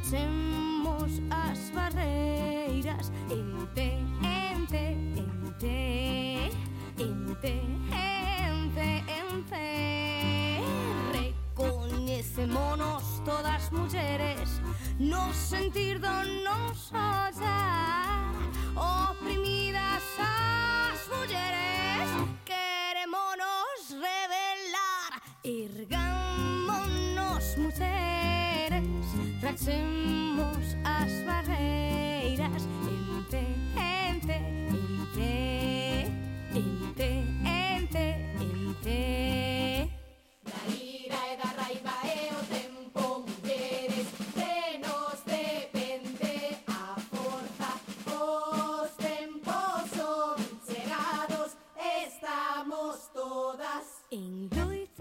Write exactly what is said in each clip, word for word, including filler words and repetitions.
Tracemos as barreiras ente, ente, ente, ente, ente, ente. Recoñecémonos todas mulleres no sentir do noso ollar. Oprimidas as mulleres querémonos revelar. Ergámonos mulleres, tracemos as barreiras ente, ente, ente, ente, ente, ente. Da ira e da raiva e o tempo, mulleres, de nos depende a forza. Os tempos son chegados, estamos todas en loita.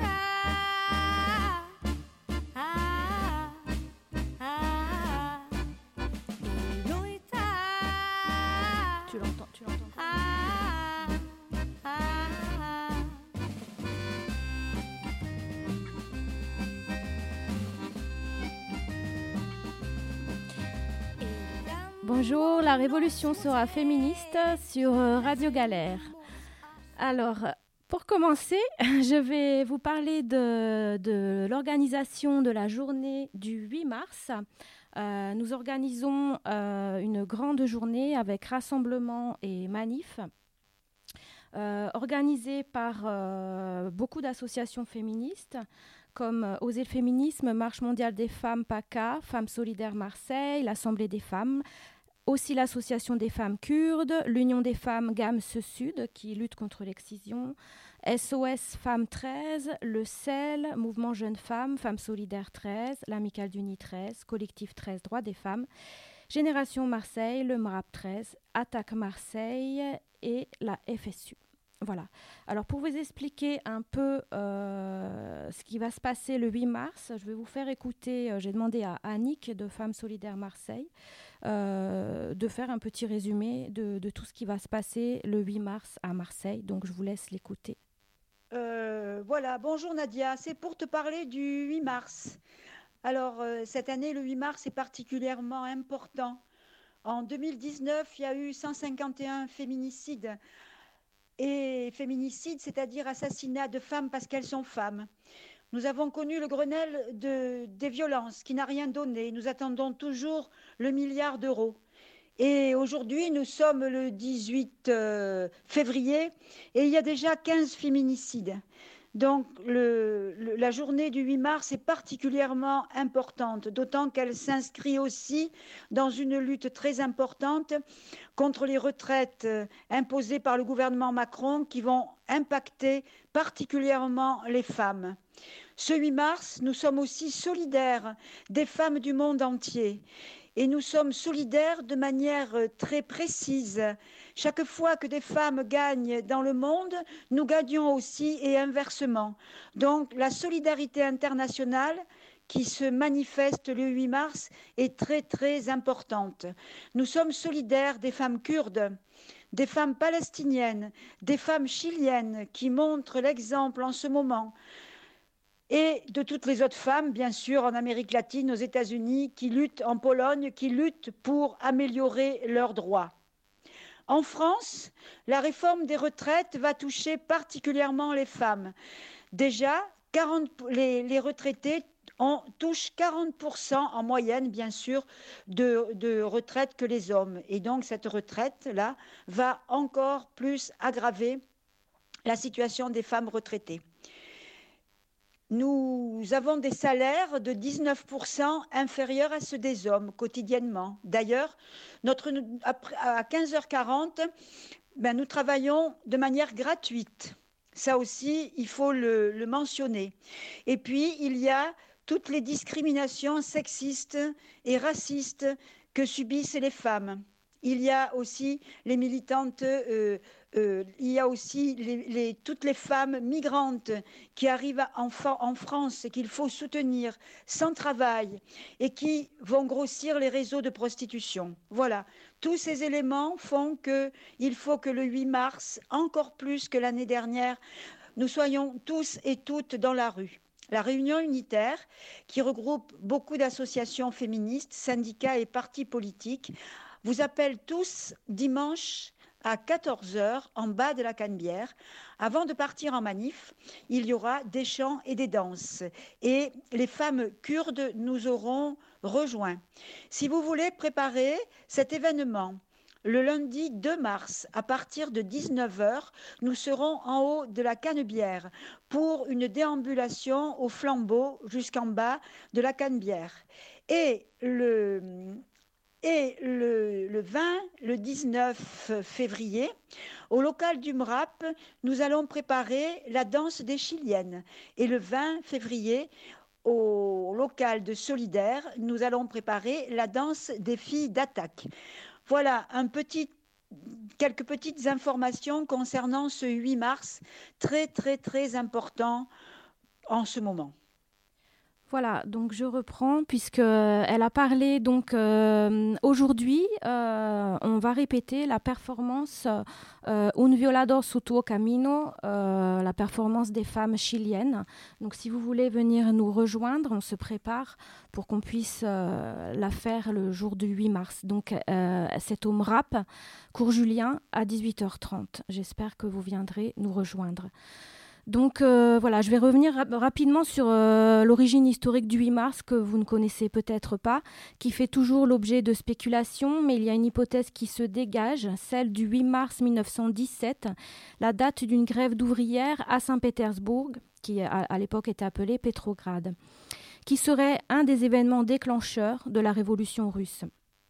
Ah, ah, en loita. Tu l'entends, tu l'entends. Ah, ah, ah. Bonjour, la révolution sera féministe sur euh, Radio Galère. Alors, pour commencer, je vais vous parler de, de l'organisation de la journée du huit mars. Euh, nous organisons euh, une grande journée avec rassemblement et manif, euh, organisée par euh, beaucoup d'associations féministes, comme euh, Oser le féminisme, Marche mondiale des femmes PACA, Femmes solidaires Marseille, l'Assemblée des femmes, aussi l'Association des femmes kurdes, l'Union des femmes Gams Sud qui lutte contre l'excision, S O S Femmes treize, le C E L, Mouvement Jeunes Femmes, Femmes solidaires treize, l'Amicale du Nid treize, Collectif treize, Droits des femmes, Génération Marseille, le M R A P treize, Attaque Marseille et la F S U. Voilà. Alors pour vous expliquer un peu euh, ce qui va se passer le huit mars, je vais vous faire écouter, euh, j'ai demandé à Annick de Femmes solidaires Marseille euh, de faire un petit résumé de, de tout ce qui va se passer le huit mars à Marseille. Donc je vous laisse l'écouter. Euh, voilà, bonjour Nadia, c'est pour te parler du huit mars. Alors euh, cette année, le huit mars est particulièrement important. En deux mille dix-neuf, il y a eu cent cinquante et un féminicides. Et féminicide, c'est-à-dire assassinat de femmes parce qu'elles sont femmes. Nous avons connu le Grenelle de, des violences qui n'a rien donné. Nous attendons toujours le milliard d'euros. Et aujourd'hui, nous sommes le dix-huit euh, février et il y a déjà quinze féminicides. Donc le, le, la journée du huit mars est particulièrement importante, d'autant qu'elle s'inscrit aussi dans une lutte très importante contre les retraites imposées par le gouvernement Macron qui vont impacter particulièrement les femmes. Ce huit mars, nous sommes aussi solidaires des femmes du monde entier. Et nous sommes solidaires de manière très précise. Chaque fois que des femmes gagnent dans le monde, nous gagnons aussi et inversement. Donc la solidarité internationale qui se manifeste le huit mars est très très importante. Nous sommes solidaires des femmes kurdes, des femmes palestiniennes, des femmes chiliennes qui montrent l'exemple en ce moment. Et de toutes les autres femmes, bien sûr, en Amérique latine, aux États-Unis, qui luttent, en Pologne, qui luttent pour améliorer leurs droits. En France, la réforme des retraites va toucher particulièrement les femmes. Déjà, quarante, les, les retraités on touche quarante pour cent en moyenne, bien sûr, de, de retraite que les hommes. Et donc, cette retraite-là va encore plus aggraver la situation des femmes retraitées. Nous avons des salaires de dix-neuf pour cent inférieurs à ceux des hommes quotidiennement. D'ailleurs, notre, à quinze heures quarante, ben, nous travaillons de manière gratuite. Ça aussi, il faut le, le mentionner. Et puis, il y a toutes les discriminations sexistes et racistes que subissent les femmes. Il y a aussi les militantes, euh, euh, il y a aussi les, les, toutes les femmes migrantes qui arrivent en, en France et qu'il faut soutenir sans travail et qui vont grossir les réseaux de prostitution. Voilà, tous ces éléments font qu'il faut que le huit mars, encore plus que l'année dernière, nous soyons tous et toutes dans la rue. La Réunion unitaire, qui regroupe beaucoup d'associations féministes, syndicats et partis politiques, vous appelle tous dimanche à quatorze heures en bas de la Canebière. Avant de partir en manif, il y aura des chants et des danses. Et les femmes kurdes nous auront rejoints. Si vous voulez préparer cet événement, le lundi deux mars, à partir de dix-neuf heures, nous serons en haut de la Canebière pour une déambulation au flambeau jusqu'en bas de la Canebière. Et le, et le, le vingt, le dix-neuf février, au local du M R A P, nous allons préparer la danse des Chiliennes. Et le vingt février, au local de Solidaire, nous allons préparer la danse des filles d'attaque. Voilà un petit, quelques petites informations concernant ce huit mars, très très très important en ce moment. Voilà, donc je reprends puisqu'elle a parlé donc euh, aujourd'hui, euh, on va répéter la performance euh, Un violador su tuo camino, euh, la performance des femmes chiliennes. Donc si vous voulez venir nous rejoindre, on se prépare pour qu'on puisse euh, la faire le jour du huit mars. Donc euh, c'est au M R A P, cours Julien à dix-huit heures trente. J'espère que vous viendrez nous rejoindre. Donc euh, voilà, je vais revenir rap- rapidement sur euh, l'origine historique du huit mars que vous ne connaissez peut-être pas, qui fait toujours l'objet de spéculations, mais il y a une hypothèse qui se dégage, celle du huit mars mille neuf cent dix-sept, la date d'une grève d'ouvrières à Saint-Pétersbourg, qui à, à l'époque était appelée Pétrograd, qui serait un des événements déclencheurs de la révolution russe.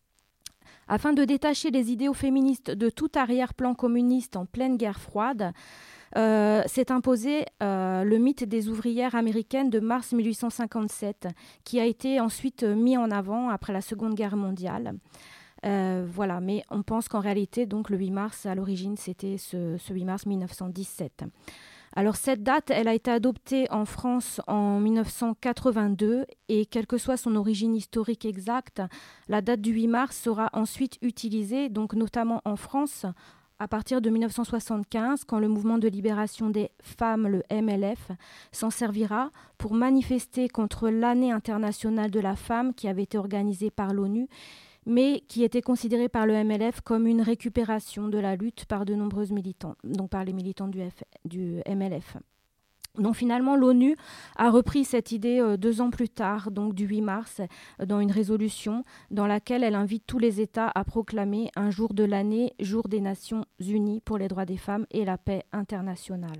Afin de détacher les idéaux féministes de tout arrière-plan communiste en pleine guerre froide, Euh, s'est imposé euh, le mythe des ouvrières américaines de mars mille huit cent cinquante-sept, qui a été ensuite mis en avant après la Seconde Guerre mondiale. Euh, voilà, mais on pense qu'en réalité, donc, le huit mars, à l'origine, c'était ce, ce huit mars mille neuf cent dix-sept. Alors cette date, elle a été adoptée en France en mille neuf cent quatre-vingt-deux et quelle que soit son origine historique exacte, la date du huit mars sera ensuite utilisée, donc notamment en France, à partir de mille neuf cent soixante-quinze, quand le mouvement de libération des femmes, le M L F, s'en servira pour manifester contre l'année internationale de la femme qui avait été organisée par l'ONU, mais qui était considérée par le M L F comme une récupération de la lutte par de nombreux militants, donc par les militants du, F, du M L F. Donc finalement, l'ONU a repris cette idée euh, deux ans plus tard, donc du huit mars, euh, dans une résolution dans laquelle elle invite tous les États à proclamer un jour de l'année, jour des Nations Unies pour les droits des femmes et la paix internationale.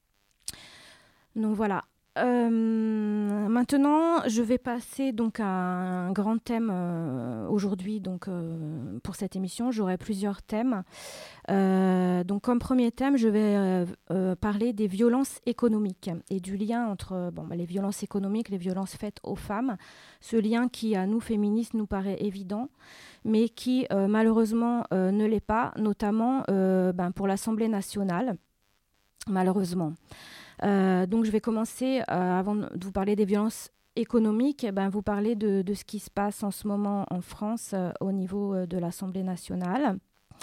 Donc voilà. Euh, maintenant, je vais passer donc à un grand thème euh, aujourd'hui donc, euh, pour cette émission. J'aurai plusieurs thèmes. Euh, donc, comme premier thème, je vais euh, euh, parler des violences économiques et du lien entre bon, bah, les violences économiques, les violences faites aux femmes. Ce lien qui, à nous, féministes, nous paraît évident, mais qui, euh, malheureusement, euh, ne l'est pas, notamment euh, ben, pour l'Assemblée nationale, malheureusement. Euh, donc je vais commencer, euh, avant de vous parler des violences économiques, eh ben, vous parler de, de ce qui se passe en ce moment en France euh, au niveau euh, de l'Assemblée nationale.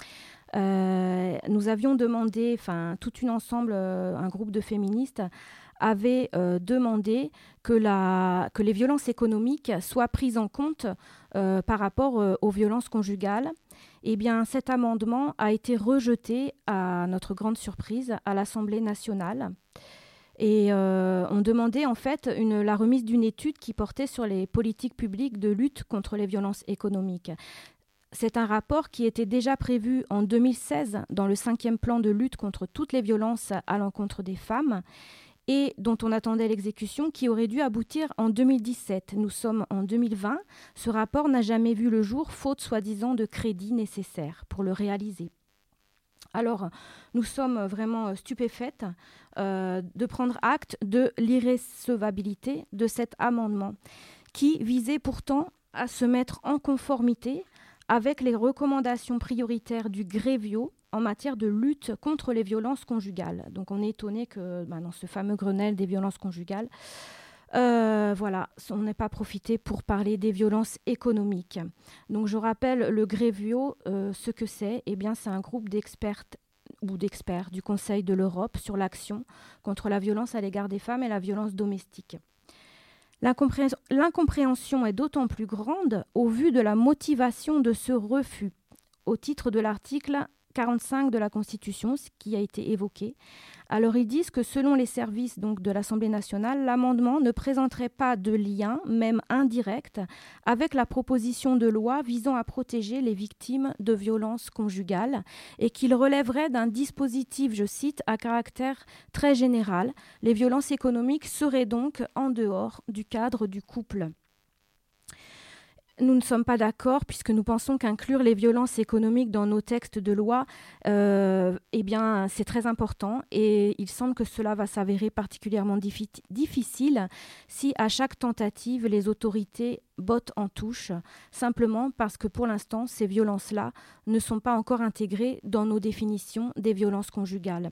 Euh, nous avions demandé, enfin tout une ensemble, euh, un groupe de féministes avait euh, demandé que, la, que les violences économiques soient prises en compte euh, par rapport euh, aux violences conjugales. Eh bien, cet amendement a été rejeté, à notre grande surprise, à l'Assemblée nationale. Et euh, on demandait en fait une, la remise d'une étude qui portait sur les politiques publiques de lutte contre les violences économiques. C'est un rapport qui était déjà prévu en deux mille seize dans le cinquième plan de lutte contre toutes les violences à l'encontre des femmes et dont on attendait l'exécution, qui aurait dû aboutir en deux mille dix-sept. Nous sommes en deux mille vingt. Ce rapport n'a jamais vu le jour, faute soi-disant de crédits nécessaires pour le réaliser. Alors, nous sommes vraiment stupéfaites euh, de prendre acte de l'irrecevabilité de cet amendement qui visait pourtant à se mettre en conformité avec les recommandations prioritaires du Grevio en matière de lutte contre les violences conjugales. Donc, on est étonné que bah, dans ce fameux Grenelle des violences conjugales, Euh, voilà, on n'est pas profité pour parler des violences économiques. Donc je rappelle le Grevio, euh, ce que c'est. Eh bien, c'est un groupe d'experts ou d'experts du Conseil de l'Europe sur l'action contre la violence à l'égard des femmes et la violence domestique. L'incompré- L'incompréhension est d'autant plus grande au vu de la motivation de ce refus, au titre de l'article quarante-cinq de la Constitution, ce qui a été évoqué. Alors ils disent que selon les services donc, de l'Assemblée nationale, l'amendement ne présenterait pas de lien, même indirect, avec la proposition de loi visant à protéger les victimes de violences conjugales et qu'il relèverait d'un dispositif, je cite, à caractère très général. Les violences économiques seraient donc en dehors du cadre du couple. Nous ne sommes pas d'accord puisque nous pensons qu'inclure les violences économiques dans nos textes de loi, euh, eh bien, c'est très important et il semble que cela va s'avérer particulièrement diffi- difficile si à chaque tentative, les autorités bottent en touche, simplement parce que pour l'instant, ces violences-là ne sont pas encore intégrées dans nos définitions des violences conjugales.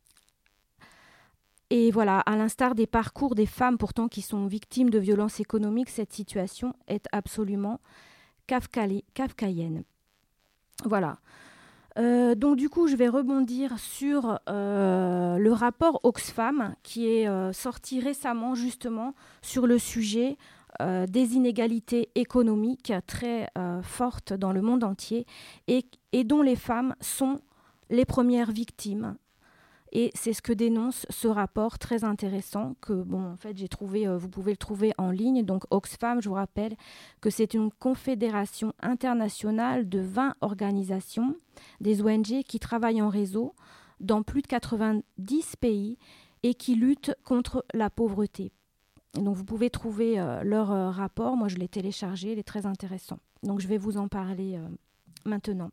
Et voilà, à l'instar des parcours des femmes pourtant qui sont victimes de violences économiques, cette situation est absolument kafkali- kafkaïenne. Voilà. Euh, donc du coup, je vais rebondir sur euh, le rapport Oxfam qui est euh, sorti récemment justement sur le sujet euh, des inégalités économiques très euh, fortes dans le monde entier et, et dont les femmes sont les premières victimes. Et c'est ce que dénonce ce rapport très intéressant que, bon, en fait, j'ai trouvé, euh, vous pouvez le trouver en ligne. Donc, Oxfam, je vous rappelle que c'est une confédération internationale de vingt organisations, des O N G qui travaillent en réseau dans plus de quatre-vingt-dix pays et qui luttent contre la pauvreté. Et donc, vous pouvez trouver euh, leur euh, rapport. Moi, je l'ai téléchargé, il est très intéressant. Donc, je vais vous en parler euh, maintenant.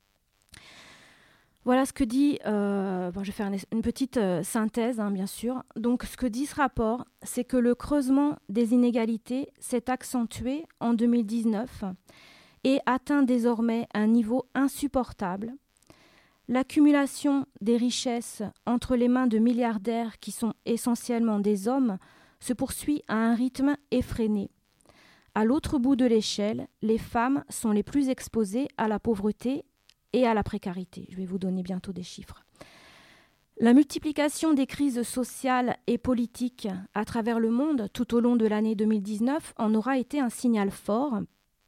Voilà ce que dit, euh, bon, je vais faire une, une petite euh, synthèse, hein, bien sûr. Donc, ce que dit ce rapport, c'est que le creusement des inégalités s'est accentué en deux mille dix-neuf et atteint désormais un niveau insupportable. L'accumulation des richesses entre les mains de milliardaires qui sont essentiellement des hommes se poursuit à un rythme effréné. À l'autre bout de l'échelle, les femmes sont les plus exposées à la pauvreté et à la précarité. Je vais vous donner bientôt des chiffres. La multiplication des crises sociales et politiques à travers le monde tout au long de l'année deux mille dix-neuf en aura été un signal fort.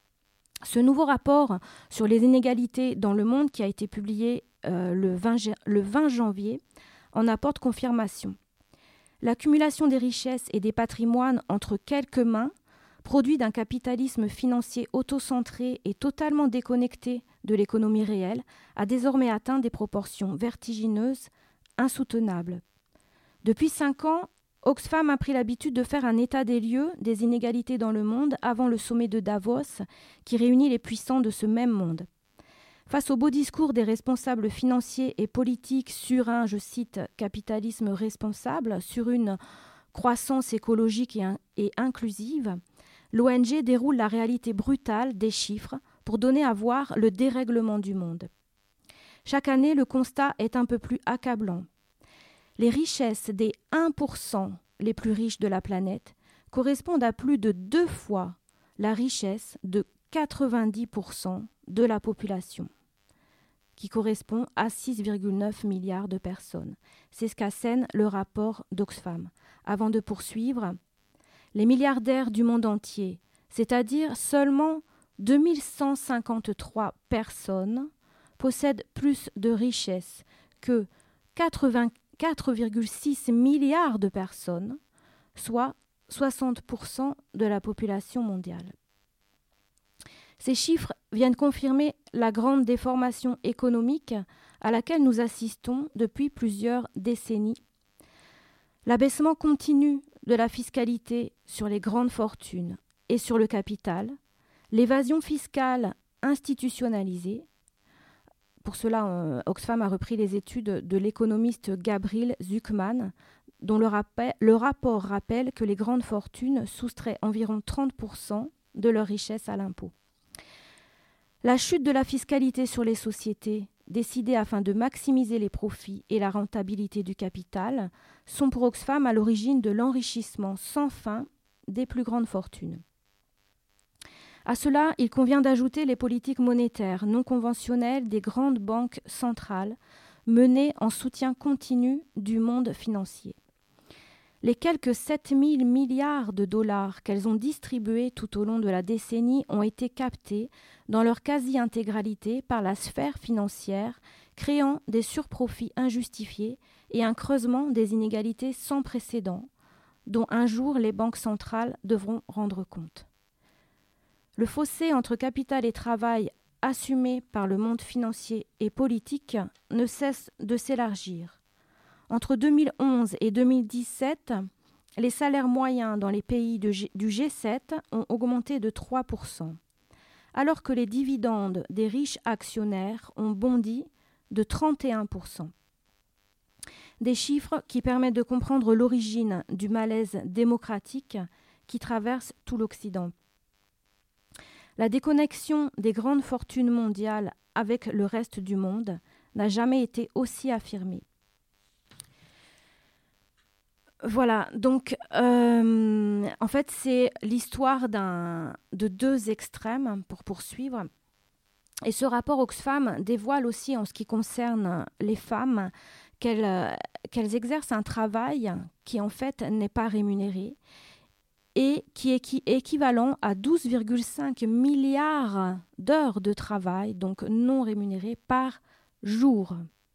Ce nouveau rapport sur les inégalités dans le monde qui a été publié euh, le, vingt, le vingt janvier en apporte confirmation. L'accumulation des richesses et des patrimoines entre quelques mains, produit d'un capitalisme financier autocentré et totalement déconnecté de l'économie réelle, a désormais atteint des proportions vertigineuses, insoutenables. Depuis cinq ans, Oxfam a pris l'habitude de faire un état des lieux des inégalités dans le monde avant le sommet de Davos, qui réunit les puissants de ce même monde. Face au beau discours des responsables financiers et politiques sur un, je cite, capitalisme responsable, sur une croissance écologique et, in- et inclusive, l'O N G déroule la réalité brutale des chiffres pour donner à voir le dérèglement du monde. Chaque année, le constat est un peu plus accablant. Les richesses des un pour cent les plus riches de la planète correspondent à plus de deux fois la richesse de quatre-vingt-dix pour cent de la population, qui correspond à six virgule neuf milliards de personnes. C'est ce qu'assène le rapport d'Oxfam. Avant de poursuivre, les milliardaires du monde entier, c'est-à-dire seulement deux mille cent cinquante-trois personnes, possèdent plus de richesses que quatre-vingt-quatre virgule six milliards de personnes, soit soixante pour cent de la population mondiale. Ces chiffres viennent confirmer la grande déformation économique à laquelle nous assistons depuis plusieurs décennies. L'abaissement continu de la fiscalité sur les grandes fortunes et sur le capital, l'évasion fiscale institutionnalisée. Pour cela, euh, Oxfam a repris les études de l'économiste Gabriel Zucman, dont le, rappel, le rapport rappelle que les grandes fortunes soustraient environ trente pour cent de leur richesse à l'impôt. La chute de la fiscalité sur les sociétés, décidée afin de maximiser les profits et la rentabilité du capital, sont pour Oxfam à l'origine de l'enrichissement sans fin des plus grandes fortunes. À cela, il convient d'ajouter les politiques monétaires non conventionnelles des grandes banques centrales menées en soutien continu du monde financier. Les quelques sept mille milliards de dollars qu'elles ont distribués tout au long de la décennie ont été captés dans leur quasi-intégralité par la sphère financière, créant des surprofits injustifiés et un creusement des inégalités sans précédent, dont un jour les banques centrales devront rendre compte. Le fossé entre capital et travail assumé par le monde financier et politique ne cesse de s'élargir. Entre deux mille onze et deux mille dix-sept, les salaires moyens dans les pays de G- du G sept ont augmenté de trois pour cent, alors que les dividendes des riches actionnaires ont bondi de trente et un pour cent. Des chiffres qui permettent de comprendre l'origine du malaise démocratique qui traverse tout l'Occident. La déconnexion des grandes fortunes mondiales avec le reste du monde n'a jamais été aussi affirmée. Voilà, donc euh, en fait c'est l'histoire d'un, de deux extrêmes pour poursuivre. Et ce rapport Oxfam dévoile aussi en ce qui concerne les femmes qu'elles, euh, qu'elles exercent un travail qui en fait n'est pas rémunéré et qui est qui, équivalent à douze virgule cinq milliards d'heures de travail, donc non rémunérées, par jour.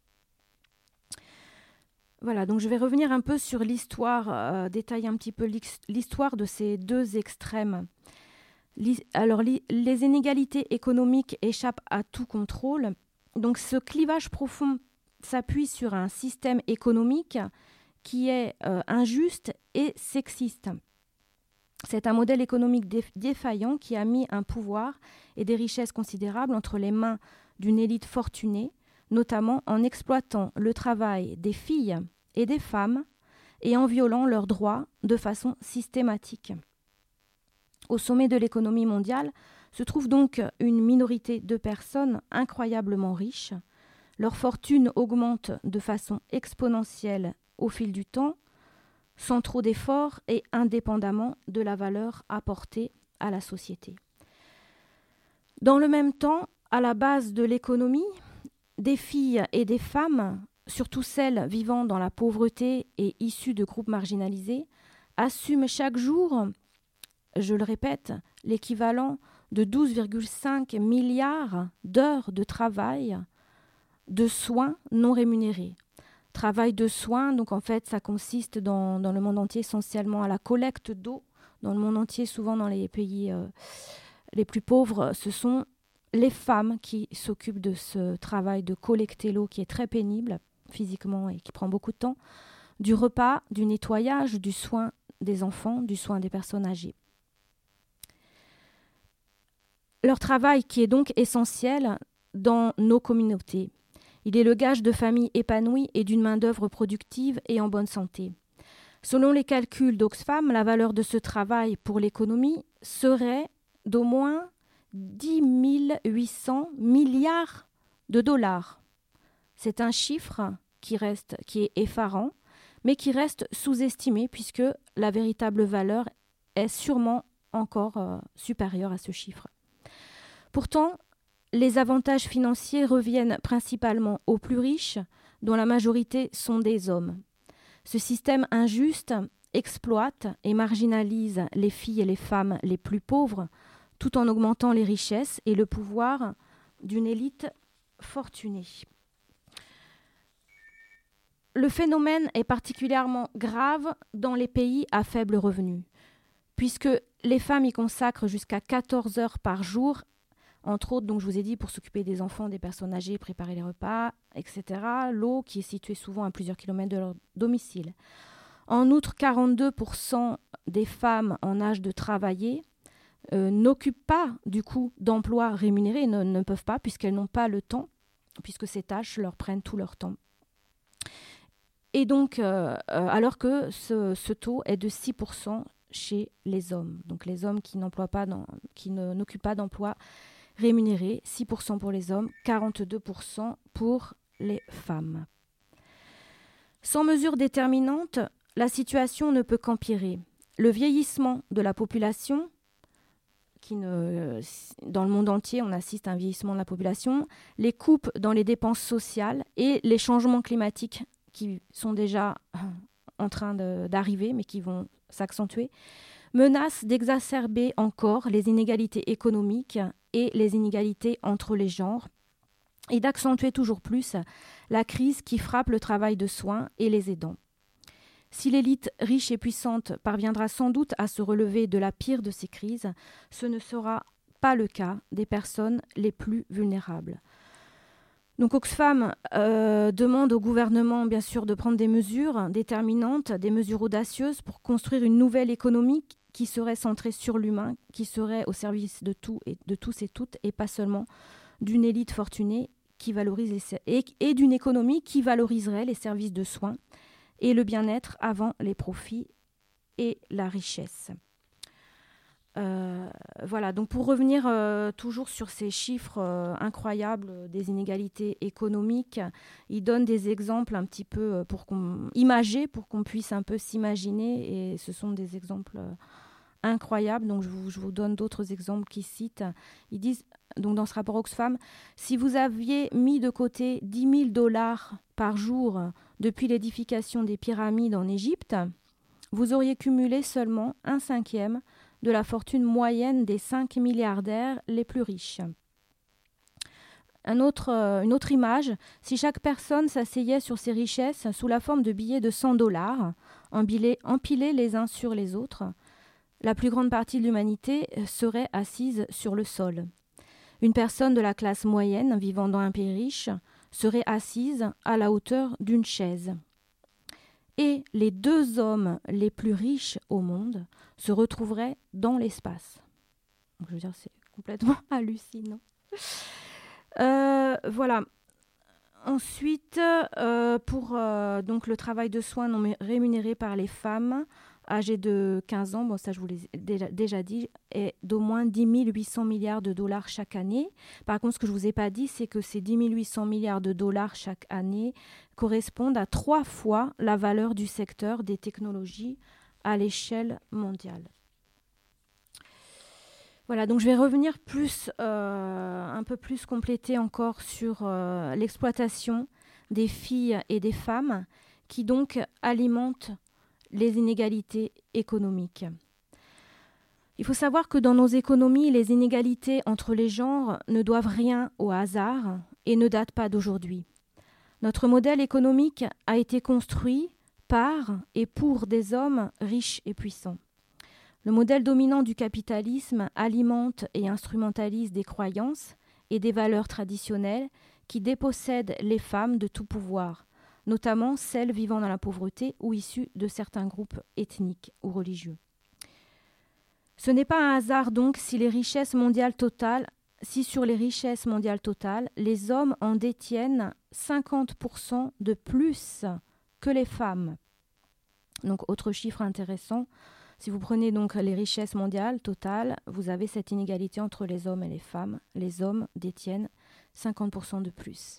Voilà, donc je vais revenir un peu sur l'histoire, euh, détailler un petit peu l'histoire de ces deux extrêmes. Alors, les inégalités économiques échappent à tout contrôle. Donc, ce clivage profond s'appuie sur un système économique qui est euh, injuste et sexiste. C'est un modèle économique défaillant qui a mis un pouvoir et des richesses considérables entre les mains d'une élite fortunée, notamment en exploitant le travail des filles et des femmes et en violant leurs droits de façon systématique. Au sommet de l'économie mondiale se trouve donc une minorité de personnes incroyablement riches. Leur fortune augmente de façon exponentielle au fil du temps, sans trop d'efforts et indépendamment de la valeur apportée à la société. Dans le même temps, à la base de l'économie, des filles et des femmes, surtout celles vivant dans la pauvreté et issues de groupes marginalisés, assument chaque jour, je le répète, l'équivalent de douze virgule cinq milliards d'heures de travail de soins non rémunérés. Travail de soins, donc en fait, ça consiste dans, dans le monde entier essentiellement à la collecte d'eau. Dans le monde entier, souvent dans les pays euh, les plus pauvres, ce sont les femmes qui s'occupent de ce travail de collecter l'eau qui est très pénible physiquement et qui prend beaucoup de temps, du repas, du nettoyage, du soin des enfants, du soin des personnes âgées. Leur travail qui est donc essentiel dans nos communautés. Il est le gage de familles épanouies et d'une main-d'œuvre productive et en bonne santé. Selon les calculs d'Oxfam, la valeur de ce travail pour l'économie serait d'au moins dix mille huit cents milliards de dollars. C'est un chiffre qui reste, qui est effarant, mais qui reste sous-estimé puisque la véritable valeur est sûrement encore euh, supérieure à ce chiffre. Pourtant, les avantages financiers reviennent principalement aux plus riches, dont la majorité sont des hommes. Ce système injuste exploite et marginalise les filles et les femmes les plus pauvres, tout en augmentant les richesses et le pouvoir d'une élite fortunée. Le phénomène est particulièrement grave dans les pays à faible revenu, puisque les femmes y consacrent jusqu'à quatorze heures par jour, entre autres, donc je vous ai dit, pour s'occuper des enfants, des personnes âgées, préparer les repas, et cetera. L'eau qui est située souvent à plusieurs kilomètres de leur domicile. En outre, quarante-deux pour cent des femmes en âge de travailler euh, n'occupent pas du coup d'emploi rémunéré, ne, ne peuvent pas puisqu'elles n'ont pas le temps, puisque ces tâches leur prennent tout leur temps. Et donc, euh, euh, alors que ce, ce taux est de six pour cent chez les hommes. Donc les hommes qui n'emploient pas, dans, qui ne, n'occupent pas d'emploi rémunéré, six pour cent pour les hommes, quarante-deux pour cent pour les femmes. Sans mesure déterminante, la situation ne peut qu'empirer. Le vieillissement de la population, qui ne, dans le monde entier, on assiste à un vieillissement de la population, les coupes dans les dépenses sociales et les changements climatiques qui sont déjà en train de, d'arriver, mais qui vont s'accentuer, menacent d'exacerber encore les inégalités économiques et les inégalités entre les genres, et d'accentuer toujours plus la crise qui frappe le travail de soins et les aidants. Si l'élite riche et puissante parviendra sans doute à se relever de la pire de ces crises, ce ne sera pas le cas des personnes les plus vulnérables. Donc Oxfam euh, demande au gouvernement, bien sûr, de prendre des mesures déterminantes, des mesures audacieuses pour construire une nouvelle économie qui serait centrée sur l'humain, qui serait au service de, tout et, de tous et toutes, et pas seulement d'une élite fortunée qui valorise les, et, et d'une économie qui valoriserait les services de soins et le bien-être avant les profits et la richesse. Euh, voilà, donc pour revenir euh, toujours sur ces chiffres euh, incroyables des inégalités économiques, il donne des exemples un petit peu pour qu'on, imagés pour qu'on puisse un peu s'imaginer, et ce sont des exemples euh, incroyables, donc je vous, je vous donne d'autres exemples qu'ils citent. Ils disent, donc dans ce rapport Oxfam, si vous aviez mis de côté dix mille dollars par jour depuis l'édification des pyramides en Égypte, vous auriez cumulé seulement un cinquième de la fortune moyenne des cinq milliardaires les plus riches. Un autre, euh, une autre image, si chaque personne s'asseyait sur ses richesses sous la forme de billets de cent dollars, empilés, empilés les uns sur les autres, la plus grande partie de l'humanité serait assise sur le sol. Une personne de la classe moyenne vivant dans un pays riche serait assise à la hauteur d'une chaise. Et les deux hommes les plus riches au monde se retrouveraient dans l'espace. Donc, je veux dire, c'est complètement hallucinant. Euh, voilà. Ensuite, euh, pour euh, donc le travail de soins non rémunéré par les femmes âgées de quinze ans, bon, ça je vous l'ai déjà, déjà dit, est d'au moins dix mille huit cents milliards de dollars chaque année. Par contre, ce que je ne vous ai pas dit, c'est que ces dix mille huit cents milliards de dollars chaque année correspondent à trois fois la valeur du secteur des technologies à l'échelle mondiale. Voilà, donc je vais revenir plus, euh, un peu plus compléter encore sur euh, l'exploitation des filles et des femmes qui donc alimentent les inégalités économiques. Il faut savoir que dans nos économies, les inégalités entre les genres ne doivent rien au hasard et ne datent pas d'aujourd'hui. Notre modèle économique a été construit par et pour des hommes riches et puissants. Le modèle dominant du capitalisme alimente et instrumentalise des croyances et des valeurs traditionnelles qui dépossèdent les femmes de tout pouvoir, notamment celles vivant dans la pauvreté ou issues de certains groupes ethniques ou religieux. Ce n'est pas un hasard donc si les richesses mondiales totales, si sur les richesses mondiales totales, les hommes en détiennent cinquante pour cent de plus que les femmes. Donc, autre chiffre intéressant, si vous prenez donc les richesses mondiales totales, vous avez cette inégalité entre les hommes et les femmes. Les hommes détiennent cinquante pour cent de plus.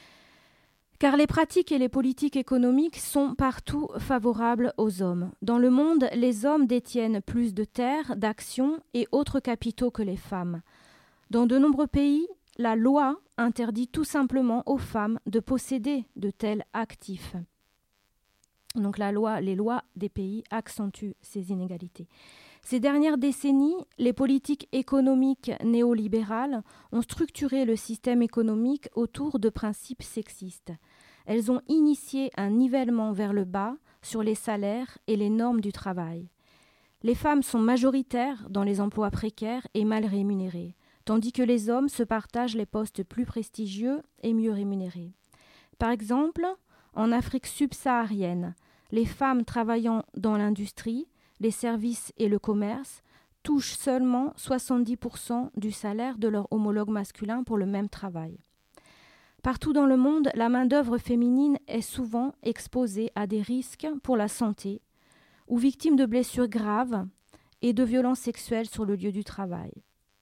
Car les pratiques et les politiques économiques sont partout favorables aux hommes. Dans le monde, les hommes détiennent plus de terres, d'actions et autres capitaux que les femmes. Dans de nombreux pays, la loi interdit tout simplement aux femmes de posséder de tels actifs. Donc la loi, les lois des pays accentuent ces inégalités. Ces dernières décennies, les politiques économiques néolibérales ont structuré le système économique autour de principes sexistes. Elles ont initié un nivellement vers le bas sur les salaires et les normes du travail. Les femmes sont majoritaires dans les emplois précaires et mal rémunérés, tandis que les hommes se partagent les postes plus prestigieux et mieux rémunérés. Par exemple, en Afrique subsaharienne, les femmes travaillant dans l'industrie, les services et le commerce touchent seulement soixante-dix pour cent du salaire de leur homologue masculin pour le même travail. Partout dans le monde, la main-d'œuvre féminine est souvent exposée à des risques pour la santé ou victime de blessures graves et de violences sexuelles sur le lieu du travail.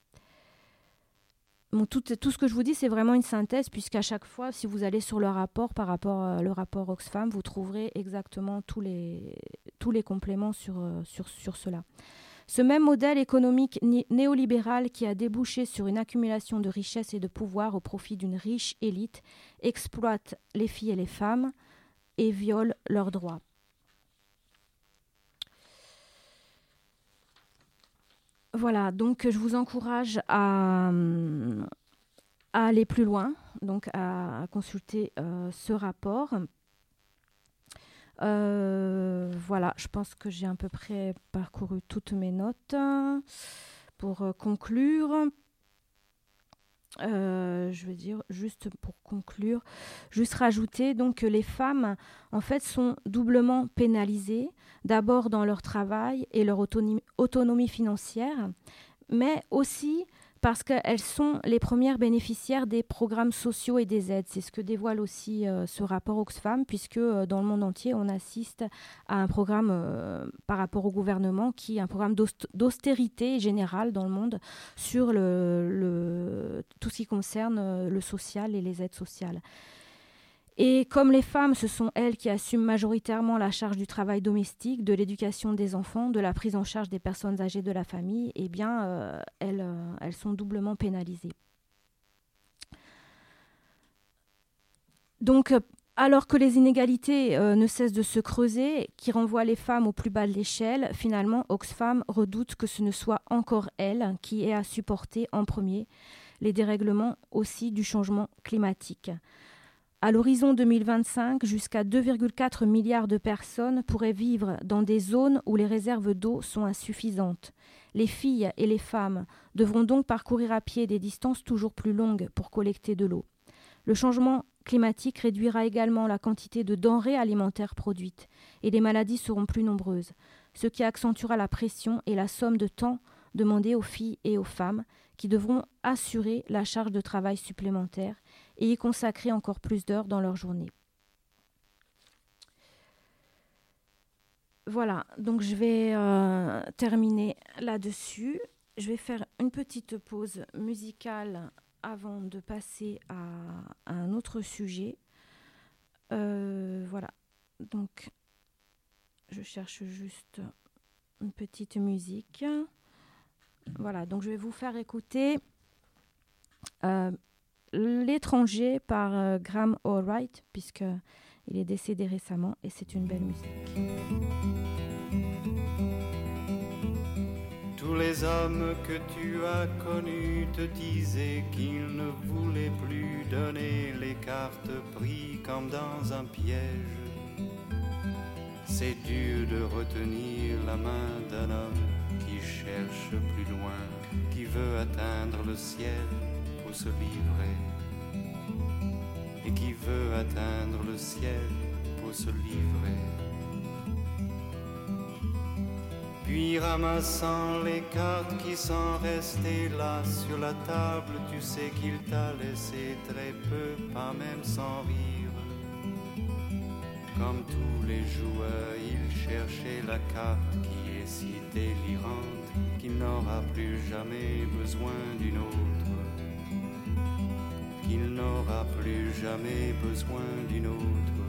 Bon, tout, tout ce que je vous dis, c'est vraiment une synthèse, puisqu'à chaque fois, si vous allez sur le rapport, par rapport euh, le rapport Oxfam, vous trouverez exactement tous les, tous les compléments sur, euh, sur, sur cela. Ce même modèle économique né- néolibéral qui a débouché sur une accumulation de richesses et de pouvoir au profit d'une riche élite exploite les filles et les femmes et viole leurs droits. Voilà, donc je vous encourage à, à aller plus loin, donc à, à consulter euh, ce rapport. Euh, voilà, je pense que j'ai à peu près parcouru toutes mes notes. Pour euh, conclure, euh, je veux dire, juste pour conclure, juste rajouter donc que les femmes, en fait, sont doublement pénalisées, d'abord dans leur travail et leur autonomie, autonomie financière, mais aussi parce qu'elles sont les premières bénéficiaires des programmes sociaux et des aides. C'est ce que dévoile aussi euh, ce rapport Oxfam, puisque euh, dans le monde entier, on assiste à un programme euh, par rapport au gouvernement, qui est un programme d'aust- d'austérité générale dans le monde sur le, le, tout ce qui concerne euh, le social et les aides sociales. Et comme les femmes, ce sont elles qui assument majoritairement la charge du travail domestique, de l'éducation des enfants, de la prise en charge des personnes âgées de la famille, eh bien, euh, elles, euh, elles sont doublement pénalisées. Donc, euh, alors que les inégalités euh, ne cessent de se creuser, qui renvoient les femmes au plus bas de l'échelle, finalement, Oxfam redoute que ce ne soit encore elles qui aient à supporter en premier les dérèglements aussi du changement climatique. À l'horizon deux mille vingt-cinq, jusqu'à deux virgule quatre milliards de personnes pourraient vivre dans des zones où les réserves d'eau sont insuffisantes. Les filles et les femmes devront donc parcourir à pied des distances toujours plus longues pour collecter de l'eau. Le changement climatique réduira également la quantité de denrées alimentaires produites et les maladies seront plus nombreuses, ce qui accentuera la pression et la somme de temps demandée aux filles et aux femmes qui devront assurer la charge de travail supplémentaire et y consacrer encore plus d'heures dans leur journée. Voilà, donc je vais euh, terminer là-dessus. Je vais faire une petite pause musicale avant de passer à, à un autre sujet. Euh, voilà, donc je cherche juste une petite musique. Voilà, donc je vais vous faire écouter euh, L'étranger par euh, Graham Allwright, puisqu'il est décédé récemment et c'est une belle musique. Tous les hommes que tu as connus te disaient qu'ils ne voulaient plus donner les cartes pris comme dans un piège. C'est dur de retenir la main d'un homme qui cherche plus loin, qui veut atteindre le ciel pour se livrer, et qui veut atteindre le ciel pour se livrer. Puis ramassant les cartes qui sont restées là sur la table, tu sais qu'il t'a laissé très peu, pas même sans rire. Comme tous les joueurs, il cherchait la carte qui est si délirante qu'il n'aura plus jamais besoin d'une autre. Qu'il n'aura plus jamais besoin d'une autre.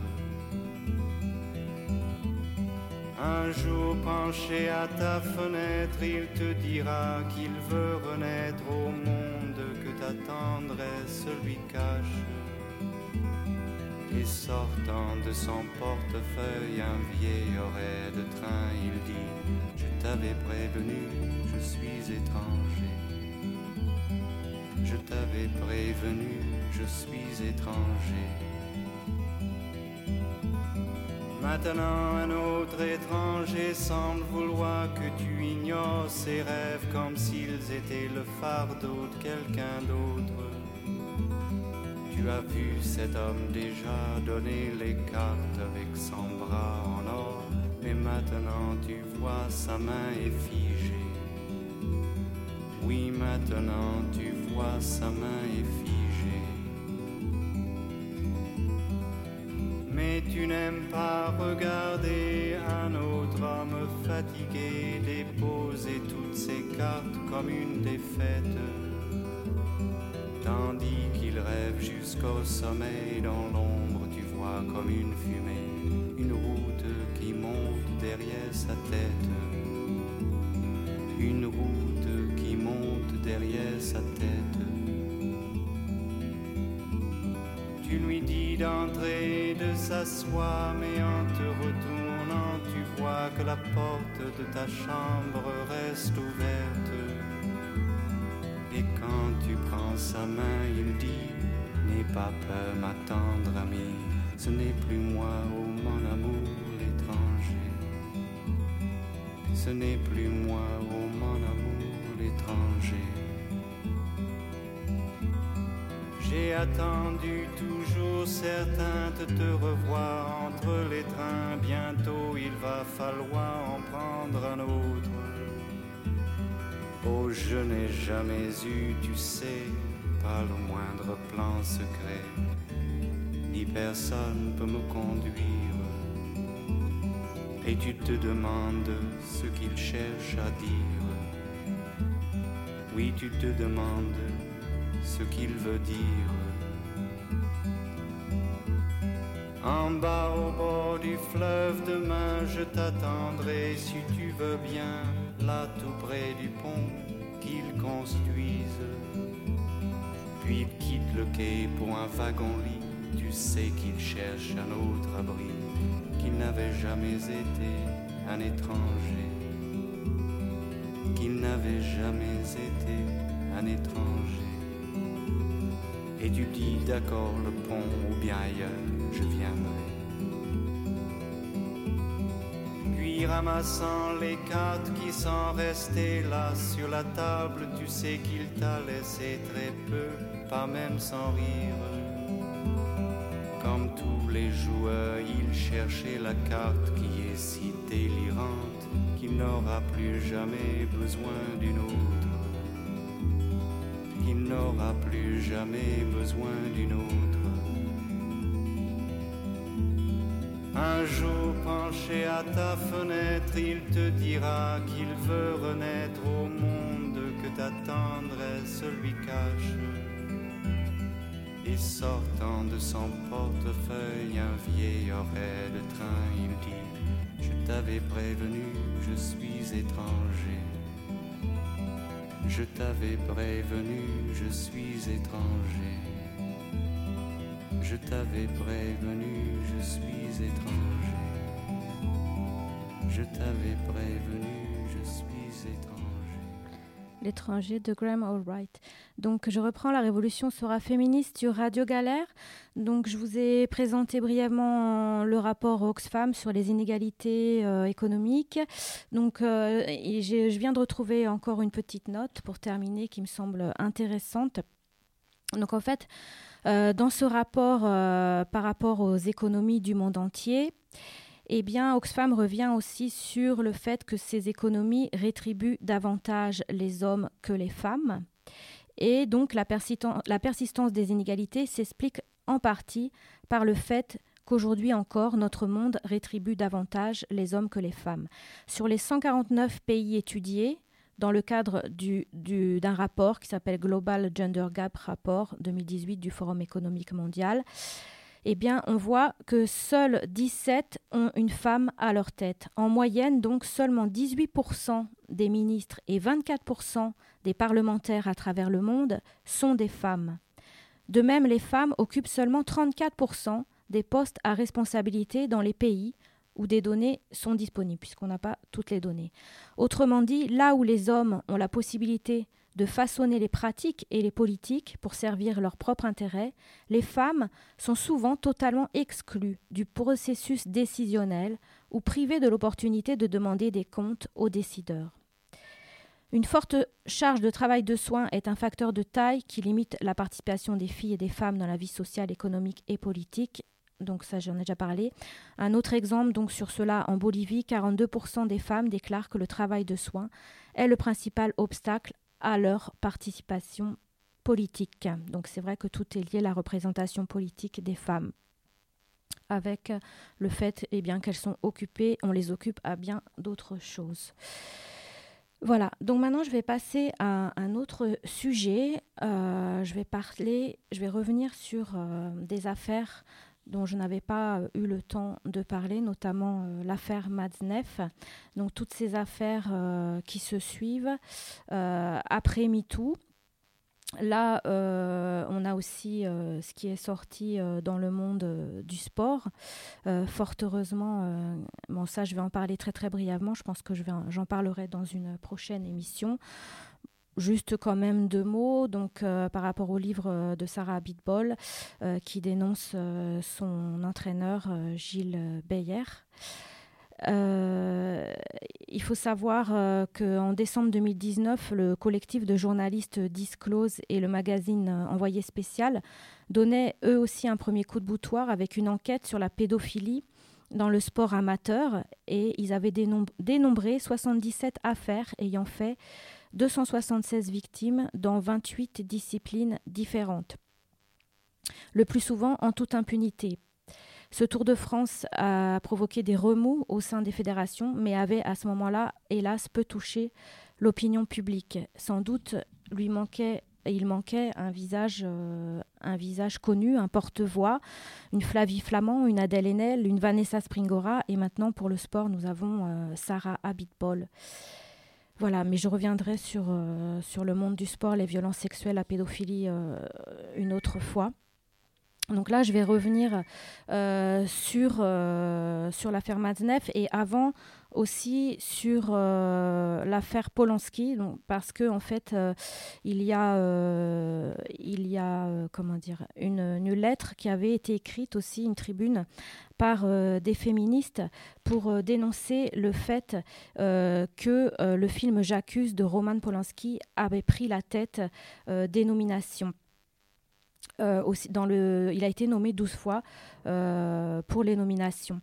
Un jour penché à ta fenêtre, il te dira qu'il veut renaître au monde, que ta tendresse lui cache. Et sortant de son portefeuille un vieil horaire de train, il dit: je t'avais prévenu, je suis étranger. Je t'avais prévenu, je suis étranger. Maintenant un autre étranger semble vouloir que tu ignores ses rêves comme s'ils étaient le fardeau de quelqu'un d'autre. Tu as vu cet homme déjà donner les cartes avec son bras en or, mais maintenant tu vois sa main est figée. Oui, maintenant tu vois sa main est figée. Mais tu n'aimes pas regarder un autre homme fatigué déposer toutes ses cartes comme une défaite, tandis qu'il rêve jusqu'au sommeil. Dans l'ombre tu vois comme une fumée une route qui monte derrière sa tête. Une route qui monte derrière sa tête. Tu lui dis d'entrer, de s'asseoir, mais en te retournant, tu vois que la porte de ta chambre reste ouverte. Et quand tu prends sa main, il dit, n'aie pas peur, ma tendre amie, ce n'est plus moi, oh mon amour, l'étranger. Ce n'est plus moi, oh mon amour, l'étranger. J'ai attendu toujours certain de te revoir entre les trains. Bientôt il va falloir en prendre un autre. Oh, je n'ai jamais eu, tu sais, pas le moindre plan secret, ni personne peut me conduire. Et tu te demandes ce qu'il cherche à dire. Oui, tu te demandes ce qu'il veut dire. En bas au bord du fleuve, demain je t'attendrai si tu veux bien, là tout près du pont qu'ils construisent. Puis il quitte le quai pour un wagon-lit, tu sais qu'il cherche un autre abri, qu'il n'avait jamais été un étranger, qu'il n'avait jamais été un étranger. Et tu dis d'accord le pont ou bien ailleurs, je viendrai. Puis ramassant les cartes qui sont restées là sur la table, tu sais qu'il t'a laissé très peu, pas même sans rire. Comme tous les joueurs, il cherchait la carte qui est si délirante qu'il n'aura plus jamais besoin d'une autre. Qu'il n'aura plus jamais besoin d'une autre. Un jour penché à ta fenêtre, il te dira qu'il veut renaître au monde, que ta tendresse lui cache. Et sortant de son portefeuille un vieil horaire de train, il dit, je t'avais prévenu, je suis étranger. Je t'avais prévenu, je suis étranger. Je t'avais prévenu, je suis étranger. Je t'avais prévenu, je suis étranger. L'étranger de Graham Allwright. Donc, je reprends La Révolution sera féministe sur Radio Galère. Donc, je vous ai présenté brièvement le rapport Oxfam sur les inégalités euh, économiques. Donc, euh, et je viens de retrouver encore une petite note pour terminer qui me semble intéressante. Donc, en fait, euh, dans ce rapport euh, par rapport aux économies du monde entier, eh bien, Oxfam revient aussi sur le fait que ces économies rétribuent davantage les hommes que les femmes. Et donc, la, persisten- la persistance des inégalités s'explique en partie par le fait qu'aujourd'hui encore, notre monde rétribue davantage les hommes que les femmes. Sur les cent quarante-neuf pays étudiés, dans le cadre du, du, d'un rapport qui s'appelle Global Gender Gap Rapport deux mille dix-huit du Forum économique mondial, eh bien, on voit que seuls dix-sept ont une femme à leur tête. En moyenne, donc, seulement dix-huit pour cent des ministres et vingt-quatre pour cent des parlementaires à travers le monde sont des femmes. De même, les femmes occupent seulement trente-quatre pour cent des postes à responsabilité dans les pays où des données sont disponibles, puisqu'on n'a pas toutes les données. Autrement dit, là où les hommes ont la possibilité de façonner les pratiques et les politiques pour servir leur propre intérêt, les femmes sont souvent totalement exclues du processus décisionnel ou privées de l'opportunité de demander des comptes aux décideurs. Une forte charge de travail de soins est un facteur de taille qui limite la participation des filles et des femmes dans la vie sociale, économique et politique. Donc ça, j'en ai déjà parlé. Un autre exemple, donc sur cela, en Bolivie, quarante-deux pour cent des femmes déclarent que le travail de soins est le principal obstacle à leur participation politique. Donc c'est vrai que tout est lié à la représentation politique des femmes, avec le fait eh bien, qu'elles sont occupées, on les occupe à bien d'autres choses. Voilà, donc maintenant je vais passer à un autre sujet. Euh, je vais parler, je vais revenir sur euh, des affaires dont je n'avais pas euh, eu le temps de parler, notamment euh, l'affaire Matzneff. Donc toutes ces affaires euh, qui se suivent euh, après MeToo. Là, euh, on a aussi euh, ce qui est sorti euh, dans le monde euh, du sport. Euh, fort heureusement, euh, bon ça je vais en parler très très brièvement, je pense que je vais en, j'en parlerai dans une prochaine émission. juste quand même deux mots donc, euh, par rapport au livre euh, de Sarah Abitbol euh, qui dénonce euh, son entraîneur euh, Gilles Beyer. Euh, il faut savoir euh, qu'en décembre deux mille dix-neuf, le collectif de journalistes Disclose et le magazine euh, Envoyé spécial donnaient eux aussi un premier coup de boutoir avec une enquête sur la pédophilie dans le sport amateur et ils avaient dénom- dénombré soixante-dix-sept affaires ayant fait deux cent soixante-seize victimes dans vingt-huit disciplines différentes, le plus souvent en toute impunité. Ce Tour de France a provoqué des remous au sein des fédérations, mais avait à ce moment-là, hélas, peu touché l'opinion publique. Sans doute lui manquait, il manquait un visage, euh, un visage connu, un porte-voix, une Flavie Flamand, une Adèle Haenel, une Vanessa Springora, et maintenant pour le sport, nous avons euh, Sarah Abitbol. Voilà, mais je reviendrai sur, euh, sur le monde du sport, les violences sexuelles, la pédophilie euh, une autre fois. Donc là, je vais revenir euh, sur, euh, sur l'affaire Matzneff et avant aussi sur euh, l'affaire Polanski, donc, parce que en fait, euh, il y a, euh, il y a euh, comment dire, une, une lettre qui avait été écrite aussi, une tribune, par euh, des féministes pour euh, dénoncer le fait euh, que euh, le film J'accuse de Roman Polanski avait pris la tête euh, des nominations. Euh, aussi dans le, il a été nommé douze fois euh, pour les nominations.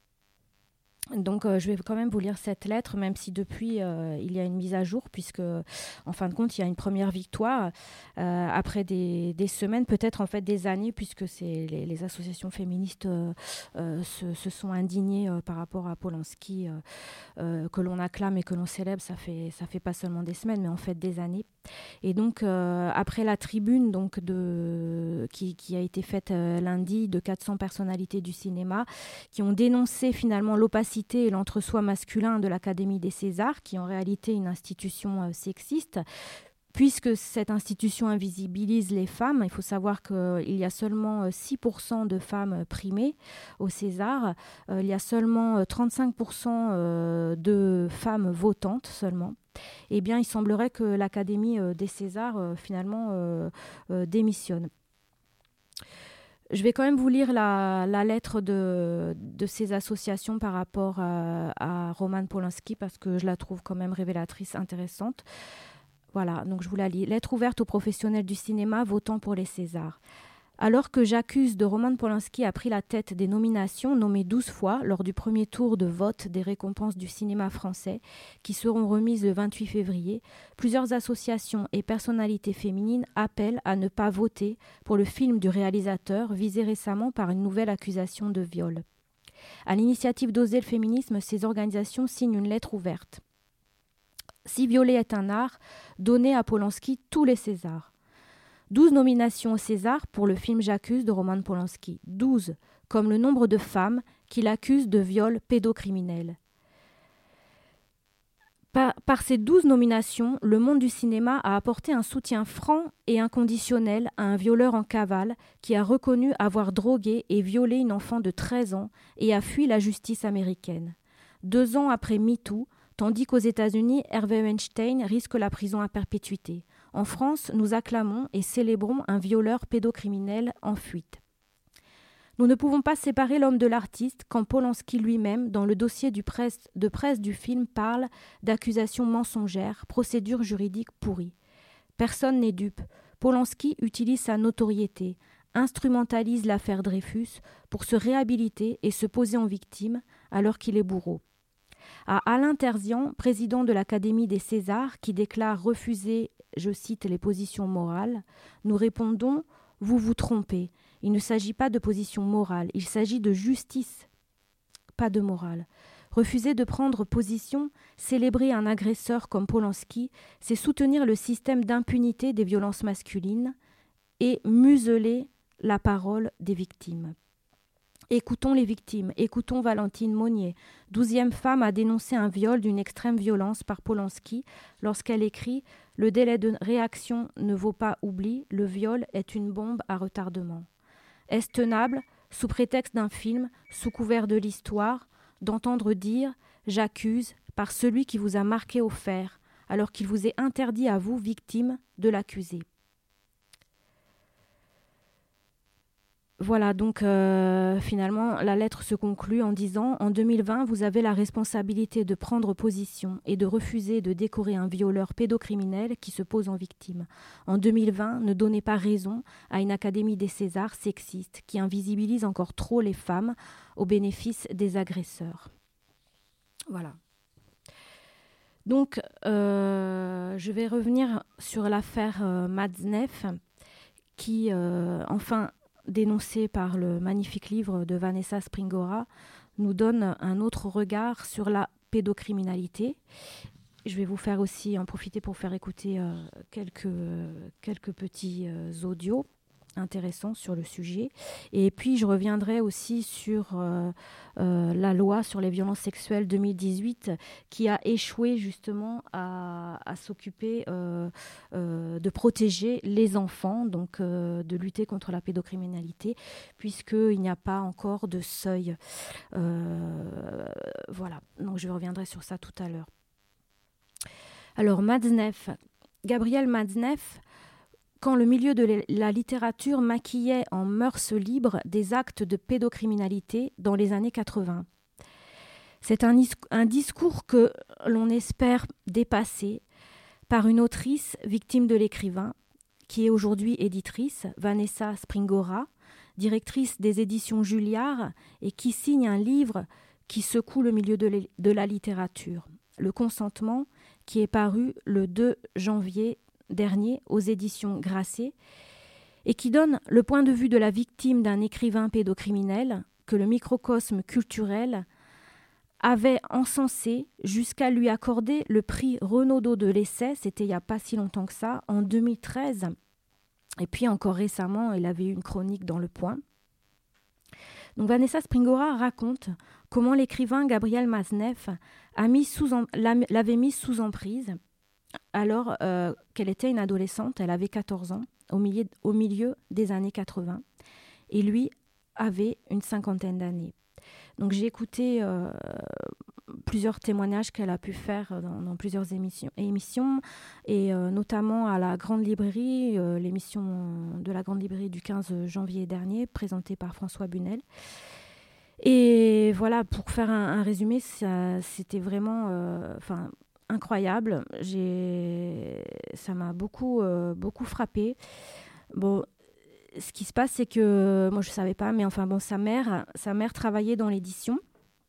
Donc euh, je vais quand même vous lire cette lettre, même si depuis euh, il y a une mise à jour, puisque en fin de compte il y a une première victoire euh, après des, des semaines, peut-être en fait des années, puisque c'est les, les associations féministes euh, euh, se, se sont indignées euh, par rapport à Polanski, euh, euh, que l'on acclame et que l'on célèbre, ça fait, ça fait pas seulement des semaines, mais en fait des années. Et donc euh, après la tribune donc, de, qui, qui a été faite euh, lundi de quatre cents personnalités du cinéma, qui ont dénoncé finalement l'opacité et l'entre-soi masculin de l'Académie des Césars, qui est en réalité une institution euh, sexiste, puisque cette institution invisibilise les femmes. Il faut savoir qu'il y a seulement six pour cent de femmes primées au César, euh, il y a seulement trente-cinq pour cent euh, de femmes votantes seulement. Eh bien, il semblerait que l'Académie euh, des Césars, euh, finalement, euh, euh, démissionne. Je vais quand même vous lire la, la lettre de, de ces associations par rapport à, à Roman Polanski, parce que je la trouve quand même révélatrice, intéressante. Voilà, donc je vous la lis. Lettre ouverte aux professionnels du cinéma votant pour les Césars. Alors que J'accuse de Roman Polanski a pris la tête des nominations, nommées douze fois lors du premier tour de vote des récompenses du cinéma français, qui seront remises le vingt-huit février, plusieurs associations et personnalités féminines appellent à ne pas voter pour le film du réalisateur visé récemment par une nouvelle accusation de viol. À l'initiative d'Oser le féminisme, ces organisations signent une lettre ouverte. Si violer est un art, donnez à Polanski tous les Césars. douze nominations au César pour le film J'accuse de Roman Polanski. douze, comme le nombre de femmes qui l'accusent de viol pédocriminel. Par, par ces douze nominations, le monde du cinéma a apporté un soutien franc et inconditionnel à un violeur en cavale qui a reconnu avoir drogué et violé une enfant de treize ans et a fui la justice américaine. Deux ans après MeToo, tandis qu'aux États-Unis, Harvey Weinstein risque la prison à perpétuité. En France, nous acclamons et célébrons un violeur pédocriminel en fuite. Nous ne pouvons pas séparer l'homme de l'artiste quand Polanski lui-même, dans le dossier du presse, de presse du film, parle d'accusations mensongères, procédures juridiques pourries. Personne n'est dupe. Polanski utilise sa notoriété, instrumentalise l'affaire Dreyfus pour se réhabiliter et se poser en victime alors qu'il est bourreau. À Alain Terzian, président de l'Académie des Césars, qui déclare refuser, je cite, les positions morales, nous répondons « Vous vous trompez. Il ne s'agit pas de position morale, il s'agit de justice, pas de morale. Refuser de prendre position, célébrer un agresseur comme Polanski, c'est soutenir le système d'impunité des violences masculines et museler la parole des victimes. » Écoutons les victimes, écoutons Valentine Monnier, douzième femme à dénoncer un viol d'une extrême violence par Polanski lorsqu'elle écrit « Le délai de réaction ne vaut pas oubli, le viol est une bombe à retardement ». Est-ce tenable, sous prétexte d'un film, sous couvert de l'histoire, d'entendre dire « J'accuse par celui qui vous a marqué au fer, alors qu'il vous est interdit à vous, victime, de l'accuser. Voilà, donc euh, finalement, la lettre se conclut en disant « En deux mille vingt, vous avez la responsabilité de prendre position et de refuser de décorer un violeur pédocriminel qui se pose en victime. En deux mille vingt, ne donnez pas raison à une Académie des Césars sexiste qui invisibilise encore trop les femmes au bénéfice des agresseurs. » Voilà. Donc, euh, je vais revenir sur l'affaire euh, Matzneff qui, euh, enfin, dénoncé par le magnifique livre de Vanessa Springora, nous donne un autre regard sur la pédocriminalité. Je vais vous faire aussi en profiter pour faire écouter euh, quelques, quelques petits euh, audios intéressants sur le sujet. Et puis, je reviendrai aussi sur euh, euh, la loi sur les violences sexuelles deux mille dix-huit qui a échoué justement à, à s'occuper euh, euh, de protéger les enfants, donc euh, de lutter contre la pédocriminalité, puisqu'il n'y a pas encore de seuil. Euh, voilà, donc je reviendrai sur ça tout à l'heure. Alors, Matzneff, Gabriel Matzneff, quand le milieu de la littérature maquillait en mœurs libres des actes de pédocriminalité dans les années quatre-vingts. C'est un, un discours que l'on espère dépasser par une autrice victime de l'écrivain, qui est aujourd'hui éditrice, Vanessa Springora, directrice des éditions Julliard, et qui signe un livre qui secoue le milieu de, de la littérature, Le consentement, qui est paru le deux janvier dernier aux éditions Grasset, et qui donne le point de vue de la victime d'un écrivain pédocriminel que le microcosme culturel avait encensé jusqu'à lui accorder le prix Renaudot de l'essai, c'était il n'y a pas si longtemps que ça, en deux mille treize. Et puis encore récemment, elle avait eu une chronique dans Le Point. Donc Vanessa Springora raconte comment l'écrivain Gabriel Matzneff a mis sous en, l'avait mise sous emprise alors euh, qu'elle était une adolescente, elle avait quatorze ans, au milieu, au milieu des années quatre-vingts, et lui avait une cinquantaine d'années. Donc j'ai écouté euh, plusieurs témoignages qu'elle a pu faire dans, dans plusieurs émissions, émissions et euh, notamment à la Grande Librairie, euh, l'émission de la Grande Librairie du quinze janvier dernier, présentée par François Bunel. Et voilà, pour faire un, un résumé, ça, c'était vraiment... Enfin. Euh, incroyable, j'ai... ça m'a beaucoup, euh, beaucoup frappée. Bon, ce qui se passe, c'est que, moi je ne savais pas, mais enfin bon, sa mère, sa mère travaillait dans l'édition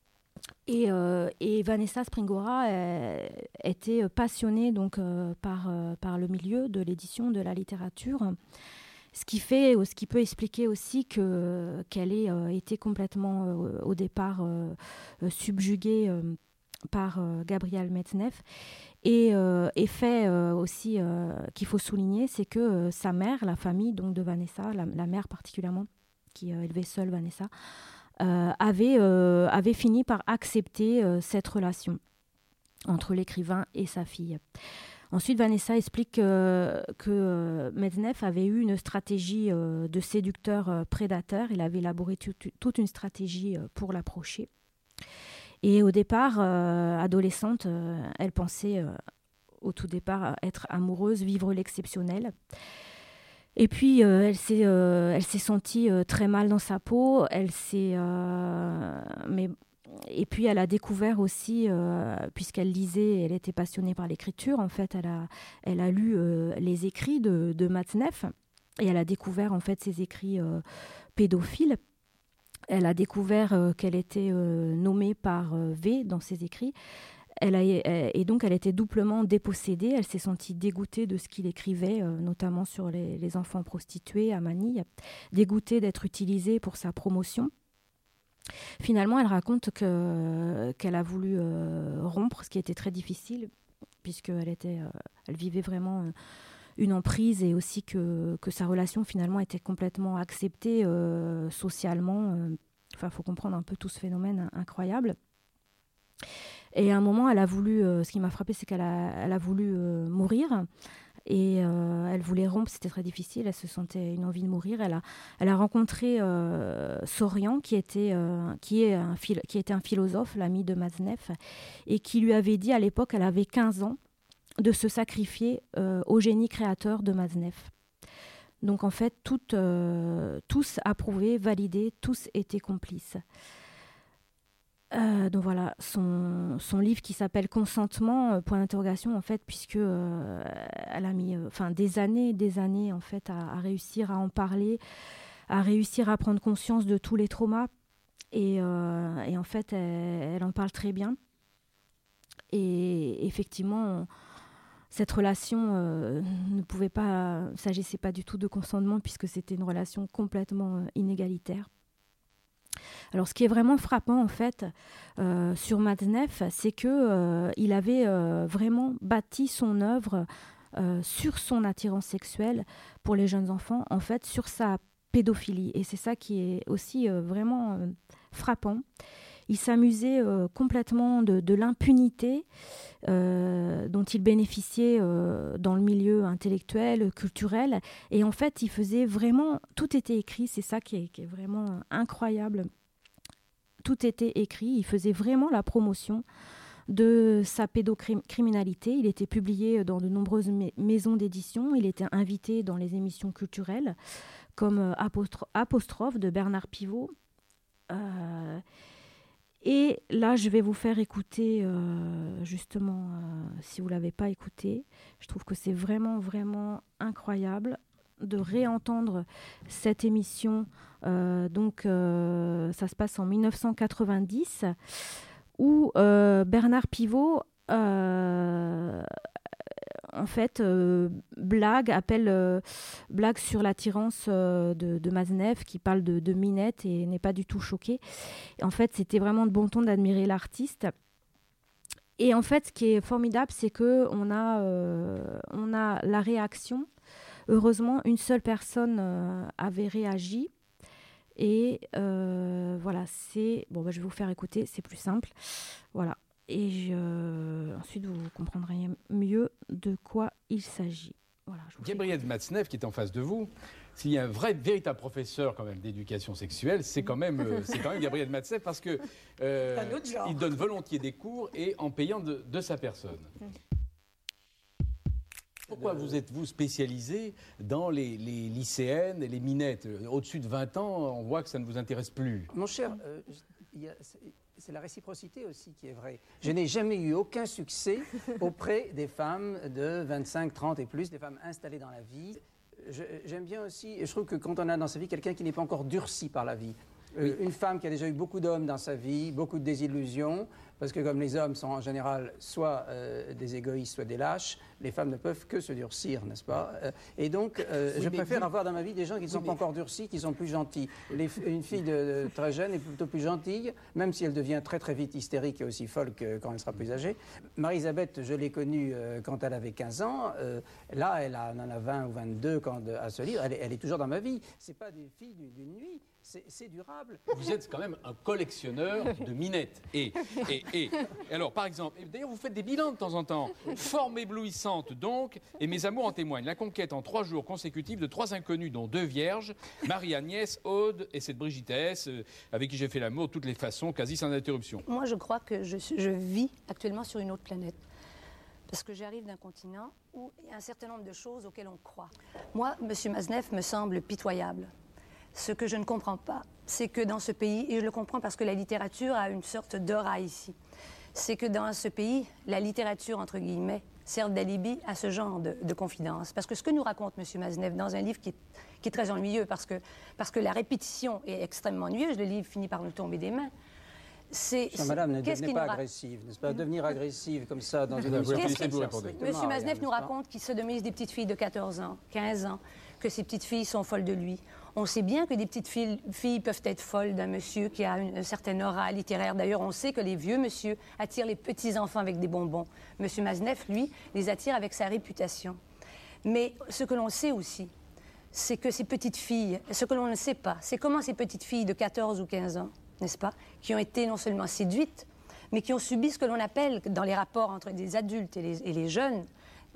et, euh, et Vanessa Springora elle, était passionnée donc, euh, par, euh, par le milieu de l'édition, de la littérature, ce qui fait, ce qui peut expliquer aussi que, qu'elle ait euh, été complètement euh, au départ euh, subjuguée euh, par euh, Gabriel Matzneff. Et, euh, et fait euh, aussi euh, qu'il faut souligner, c'est que euh, sa mère, la famille donc, de Vanessa, la, la mère particulièrement, qui euh, élevait seule Vanessa, euh, avait, euh, avait fini par accepter euh, cette relation entre l'écrivain et sa fille. Ensuite, Vanessa explique euh, que euh, Matzneff avait eu une stratégie euh, de séducteur euh, prédateur. Il avait élaboré tout, toute une stratégie euh, pour l'approcher. Et au départ, euh, adolescente, euh, elle pensait euh, au tout départ être amoureuse, vivre l'exceptionnel. Et puis, euh, elle s'est, euh, elle s'est sentie euh, très mal dans sa peau. Elle s'est, euh, mais, et puis, elle a découvert aussi, euh, puisqu'elle lisait, elle était passionnée par l'écriture. En fait, elle a, elle a lu euh, les écrits de, de Matzneff et elle a découvert en fait ses écrits euh, pédophiles. Elle a découvert euh, qu'elle était euh, nommée par euh, V dans ses écrits. Elle a, elle, et donc, elle était doublement dépossédée. Elle s'est sentie dégoûtée de ce qu'il écrivait, euh, notamment sur les, les enfants prostitués à Manille, dégoûtée d'être utilisée pour sa promotion. Finalement, elle raconte que, qu'elle a voulu euh, rompre, ce qui était très difficile, puisqu'elle était, euh, elle vivait vraiment... Euh, une emprise et aussi que, que sa relation finalement était complètement acceptée euh, socialement. Euh, enfin, il faut comprendre un peu tout ce phénomène incroyable. Et à un moment, elle a voulu, euh, ce qui m'a frappée, c'est qu'elle a, elle a voulu euh, mourir et euh, elle voulait rompre, c'était très difficile, elle se sentait une envie de mourir. Elle a, elle a rencontré euh, Sorian, qui était, euh, qui, est un philo- qui était un philosophe, l'ami de Matzneff, et qui lui avait dit à l'époque, elle avait quinze ans, de se sacrifier euh, au génie créateur de Matzneff. Donc en fait, tout, euh, tous approuvaient, validaient, tous étaient complices. Euh, donc voilà, son, son livre qui s'appelle Consentement, euh, point d'interrogation, en fait, puisque euh, elle a mis enfin, des années, des années en fait, à, à réussir à en parler, à réussir à prendre conscience de tous les traumas. Et, euh, et en fait, elle, elle en parle très bien. Et effectivement, on, cette relation euh, ne pouvait pas, ne s'agissait pas du tout de consentement puisque c'était une relation complètement euh, inégalitaire. Alors, ce qui est vraiment frappant, en fait, euh, sur Matzneff, c'est qu'il euh, avait euh, vraiment bâti son œuvre euh, sur son attirance sexuelle pour les jeunes enfants, en fait, sur sa pédophilie. Et c'est ça qui est aussi euh, vraiment euh, frappant. Il s'amusait euh, complètement de, de l'impunité euh, dont il bénéficiait euh, dans le milieu intellectuel, culturel. Et en fait, il faisait vraiment... Tout était écrit, c'est ça qui est, qui est vraiment incroyable. Tout était écrit. Il faisait vraiment la promotion de sa pédocriminalité. Il était publié dans de nombreuses ma- maisons d'édition. Il était invité dans les émissions culturelles, comme euh, Apostro- Apostrophe de Bernard Pivot. Euh, Et là, je vais vous faire écouter, euh, justement, euh, si vous ne l'avez pas écouté, je trouve que c'est vraiment, vraiment incroyable de réentendre cette émission. Euh, donc, euh, ça se passe en dix-neuf cent quatre-vingt-dix, où euh, Bernard Pivot... Euh, en fait, euh, blague, appelle euh, blague sur l'attirance euh, de, de Matzneff, qui parle de, de minette et n'est pas du tout choqué. Et en fait, c'était vraiment de bon ton d'admirer l'artiste. Et en fait, ce qui est formidable, c'est qu'on a, euh, on a la réaction. Heureusement, une seule personne euh, avait réagi. Et euh, voilà, c'est... Bon, bah, je vais vous faire écouter, c'est plus simple. Voilà. Et je... ensuite, vous comprendrez mieux de quoi il s'agit. Voilà, Gabriel Matzneff, qui est en face de vous, s'il y a un vrai, véritable professeur quand même d'éducation sexuelle, c'est quand même, euh, c'est quand même Gabriel Matzneff, parce que euh, il donne volontiers des cours et en payant de, de sa personne. Pourquoi vous êtes-vous spécialisé dans les, les lycéennes et les minettes? Au-dessus de vingt ans, on voit que ça ne vous intéresse plus. Mon cher, euh, y a, c'est la réciprocité aussi qui est vraie. Je n'ai jamais eu aucun succès auprès des femmes de vingt-cinq, trente et plus, des femmes installées dans la vie. Je, j'aime bien aussi, je trouve que quand on a dans sa vie quelqu'un qui n'est pas encore durci par la vie, euh, une femme qui a déjà eu beaucoup d'hommes dans sa vie, beaucoup de désillusions, parce que comme les hommes sont en général soit euh, des égoïstes, soit des lâches, les femmes ne peuvent que se durcir, n'est-ce pas? euh, Et donc, euh, oui, je préfère vous... avoir dans ma vie des gens qui ne sont oui, pas mais... encore durcis, qui sont plus gentils. Les, une fille de, de, très jeune est plutôt plus gentille, même si elle devient très très vite hystérique et aussi folle que quand elle sera plus âgée. Marie-Elisabeth, je l'ai connue euh, quand elle avait quinze ans. Euh, là, elle, a, elle en a vingt ou vingt-deux quand, de, à ce livre. Elle, elle est toujours dans ma vie. Ce n'est pas des filles d'une nuit. C'est, c'est durable. Vous êtes quand même un collectionneur de minettes. Et, et, et, alors, par exemple, d'ailleurs, vous faites des bilans de temps en temps. Forme éblouissante, donc, et mes amours en témoignent. La conquête en trois jours consécutifs de trois inconnus, dont deux vierges, Marie-Agnès, Aude et cette Brigitesse, euh, avec qui j'ai fait l'amour de toutes les façons, quasi sans interruption. Moi, je crois que je, je vis actuellement sur une autre planète. Parce que j'arrive d'un continent où il y a un certain nombre de choses auxquelles on croit. Moi, M. Matzneff me semble pitoyable. Ce que je ne comprends pas, c'est que dans ce pays, et je le comprends parce que la littérature a une sorte d'aura ici, c'est que dans ce pays, la littérature, entre guillemets, sert d'alibi à ce genre de, de confidence. Parce que ce que nous raconte M. Matzneff dans un livre qui est, qui est très ennuyeux, parce que, parce que la répétition est extrêmement ennuyeuse, le livre finit par nous tomber des mains. C'est, Chère madame, ne devenez pas agressive, n'est-ce pas? Devenir agressive comme ça dans une émission... M. Matzneff nous raconte qu'il sodomise des petites filles de quatorze ans, quinze ans, que ces petites filles sont folles de lui. On sait bien que des petites filles, filles peuvent être folles d'un monsieur qui a une, une certaine aura littéraire. D'ailleurs, on sait que les vieux monsieur attirent les petits-enfants avec des bonbons. M. Matzneff, lui, les attire avec sa réputation. Mais ce que l'on sait aussi, c'est que ces petites filles, ce que l'on ne sait pas, c'est comment ces petites filles de quatorze ou quinze ans, n'est-ce pas, qui ont été non seulement séduites, mais qui ont subi ce que l'on appelle, dans les rapports entre des adultes et les, et les jeunes,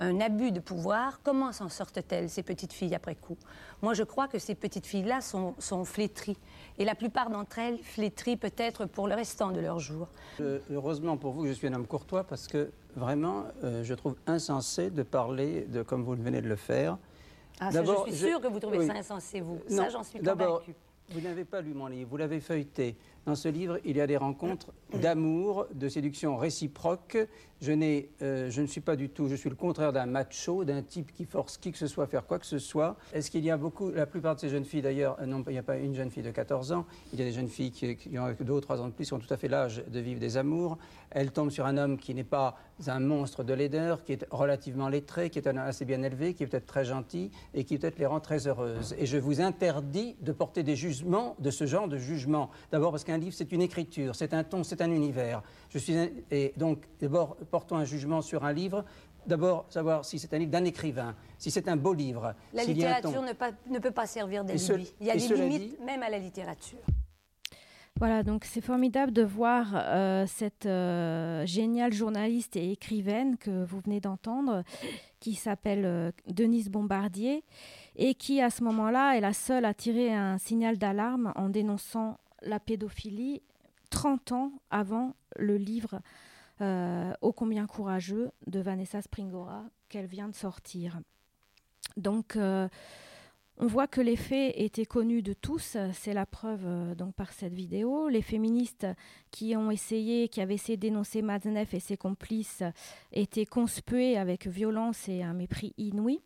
un abus de pouvoir, comment s'en sortent-elles, ces petites filles, après coup? Moi, je crois que ces petites filles-là sont, sont flétries. Et la plupart d'entre elles flétries peut-être pour le restant de leur jour. Euh, heureusement pour vous que je suis un homme courtois, parce que vraiment, euh, je trouve insensé de parler de comme vous venez de le faire. Ah, ça, je suis sûre je... que vous trouvez oui. ça insensé, vous. Non, ça, j'en suis convaincue. Vous n'avez pas lu mon livre, vous l'avez feuilleté. Dans ce livre, il y a des rencontres d'amour, de séduction réciproque. Je, n'ai, euh, je ne suis pas du tout, je suis le contraire d'un macho, d'un type qui force qui que ce soit à faire quoi que ce soit. Est-ce qu'il y a beaucoup, la plupart de ces jeunes filles d'ailleurs, euh, non, il n'y a pas une jeune fille de quatorze ans, il y a des jeunes filles qui, qui ont deux ou trois ans de plus, qui ont tout à fait l'âge de vivre des amours. Elles tombent sur un homme qui n'est pas un monstre de laideur, qui est relativement lettré, qui est assez bien élevé, qui est peut-être très gentil et qui peut-être les rend très heureuses. Et je vous interdis de porter des jugements, de ce genre de jugement. D'abord parce qu'un livre, c'est une écriture, c'est un ton, c'est un univers. Je suis un, et donc, d'abord, portons un jugement sur un livre. D'abord, savoir si c'est un livre d'un écrivain, si c'est un beau livre. La littérature ne, pas, ne peut pas servir d'alibi. Il y a des limites, dit, même à la littérature. Voilà, donc c'est formidable de voir euh, cette euh, géniale journaliste et écrivaine que vous venez d'entendre, qui s'appelle euh, Denise Bombardier, et qui, à ce moment-là, est la seule à tirer un signal d'alarme en dénonçant la pédophilie trente ans avant le livre euh, ô combien courageux de Vanessa Springora qu'elle vient de sortir. Donc, euh, on voit que les faits étaient connus de tous, c'est la preuve euh, donc par cette vidéo. Les féministes qui ont essayé, qui avaient essayé de dénoncer Matzneff et ses complices étaient conspués avec violence et un mépris inouï.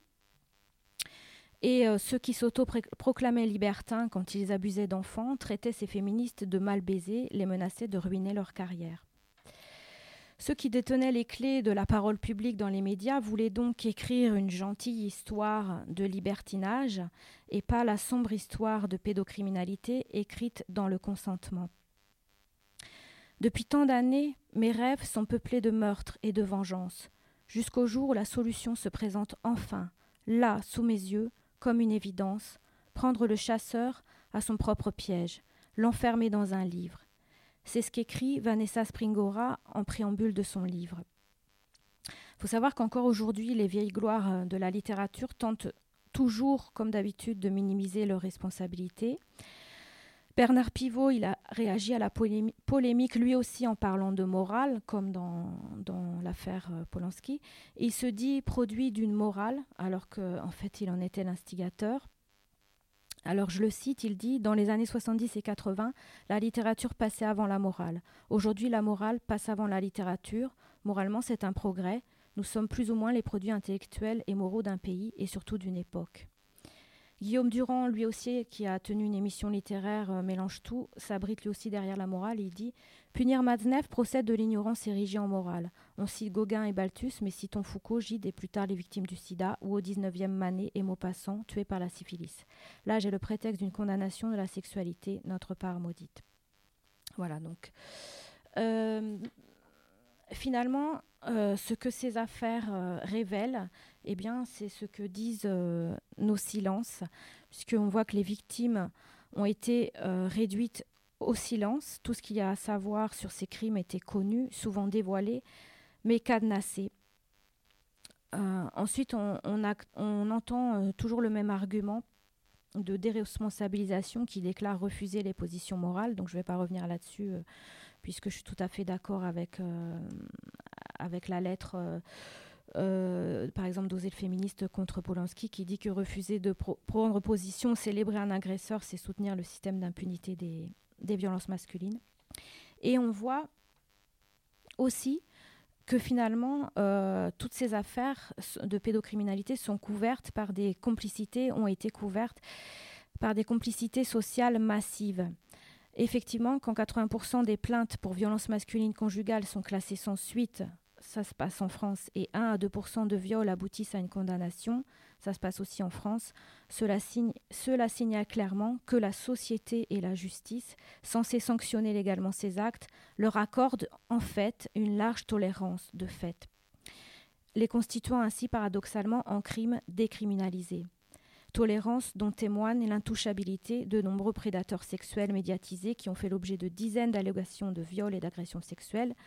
Et euh, ceux qui s'auto-proclamaient libertins quand ils abusaient d'enfants traitaient ces féministes de mal baisés, les menaçaient de ruiner leur carrière. Ceux qui détenaient les clés de la parole publique dans les médias voulaient donc écrire une gentille histoire de libertinage et pas la sombre histoire de pédocriminalité écrite dans le consentement. Depuis tant d'années, mes rêves sont peuplés de meurtres et de vengeance, jusqu'au jour où la solution se présente enfin, là, sous mes yeux, comme une évidence, prendre le chasseur à son propre piège, l'enfermer dans un livre. C'est ce qu'écrit Vanessa Springora en préambule de son livre. Il faut savoir qu'encore aujourd'hui, les vieilles gloires de la littérature tentent toujours, comme d'habitude, de minimiser leurs responsabilités. Bernard Pivot, il a réagi à la polémi- polémique, lui aussi en parlant de morale, comme dans, dans l'affaire Polanski. Et il se dit produit d'une morale, alors qu'en fait, il en était l'instigateur. Alors, je le cite, il dit « Dans les années soixante-dix et quatre-vingts, la littérature passait avant la morale. Aujourd'hui, la morale passe avant la littérature. Moralement, c'est un progrès. Nous sommes plus ou moins les produits intellectuels et moraux d'un pays et surtout d'une époque. » Guillaume Durand, lui aussi, qui a tenu une émission littéraire euh, Mélange tout, s'abrite lui aussi derrière la morale. Il dit « Punir Matzneff procède de l'ignorance érigée en morale. On cite Gauguin et Balthus, mais citons Foucault, Gide et plus tard les victimes du sida, ou au dix-neuvième Manet et Maupassant, tués par la syphilis. Là, j'ai le prétexte d'une condamnation de la sexualité, notre part maudite. » Voilà, donc. Euh, finalement, euh, ce que ces affaires euh, révèlent, eh bien, c'est ce que disent euh, nos silences, puisqu'on voit que les victimes ont été euh, réduites au silence. Tout ce qu'il y a à savoir sur ces crimes était connu, souvent dévoilé, mais cadenassé. Euh, ensuite, on, on, a, on entend euh, toujours le même argument de déresponsabilisation qui déclare refuser les positions morales. Donc, je ne vais pas revenir là-dessus, euh, puisque je suis tout à fait d'accord avec, euh, avec la lettre... Euh, Euh, par exemple d'Oser le féministe contre Polanski qui dit que refuser de pro- prendre position, célébrer un agresseur, c'est soutenir le système d'impunité des, des violences masculines. Et on voit aussi que finalement, euh, toutes ces affaires de pédocriminalité sont couvertes par des complicités, ont été couvertes par des complicités sociales massives. Effectivement, quand quatre-vingts pour cent des plaintes pour violences masculines conjugales sont classées sans suite, ça se passe en France, et un à deux pour cent de viols aboutissent à une condamnation, ça se passe aussi en France, cela, signe, cela signale clairement que la société et la justice, censées sanctionner légalement ces actes, leur accordent en fait une large tolérance de fait, les constituant ainsi paradoxalement en crimes décriminalisés. Tolérance dont témoigne l'intouchabilité de nombreux prédateurs sexuels médiatisés qui ont fait l'objet de dizaines d'allégations de viols et d'agressions sexuelles,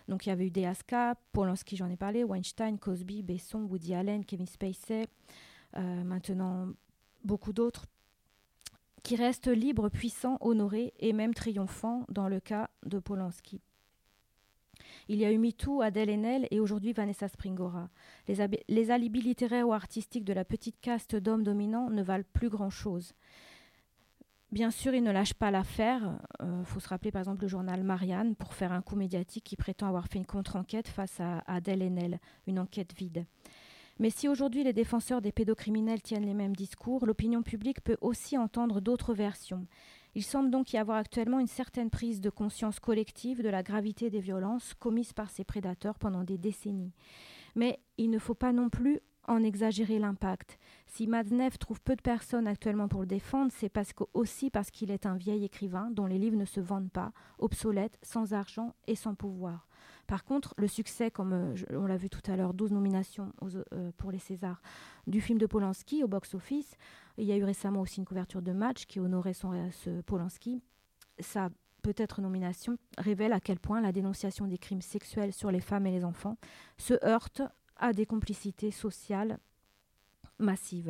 Donc il y avait eu D S K, Polanski, j'en ai parlé, Weinstein, Cosby, Besson, Woody Allen, Kevin Spacey, euh, maintenant beaucoup d'autres, qui restent libres, puissants, honorés et même triomphants dans le cas de Polanski. Il y a eu MeToo, Adèle Haenel et aujourd'hui Vanessa Springora. Les, ab- les alibis littéraires ou artistiques de la petite caste d'hommes dominants ne valent plus grand-chose. Bien sûr, ils ne lâchent pas l'affaire. Il euh, faut se rappeler par exemple le journal Marianne pour faire un coup médiatique qui prétend avoir fait une contre-enquête face à Adèle Haenel, une enquête vide. Mais si aujourd'hui les défenseurs des pédocriminels tiennent les mêmes discours, l'opinion publique peut aussi entendre d'autres versions. Il semble donc y avoir actuellement une certaine prise de conscience collective de la gravité des violences commises par ces prédateurs pendant des décennies. Mais il ne faut pas non plus en exagérer l'impact. Si Matzneff trouve peu de personnes actuellement pour le défendre, c'est parce que, aussi parce qu'il est un vieil écrivain dont les livres ne se vendent pas, obsolète, sans argent et sans pouvoir. Par contre, le succès, comme euh, je, on l'a vu tout à l'heure, douze nominations aux, euh, pour les Césars du film de Polanski au box-office, il y a eu récemment aussi une couverture de Match qui honorait son, ce Polanski. Sa peut-être nomination révèle à quel point la dénonciation des crimes sexuels sur les femmes et les enfants se heurte à des complicités sociales massives.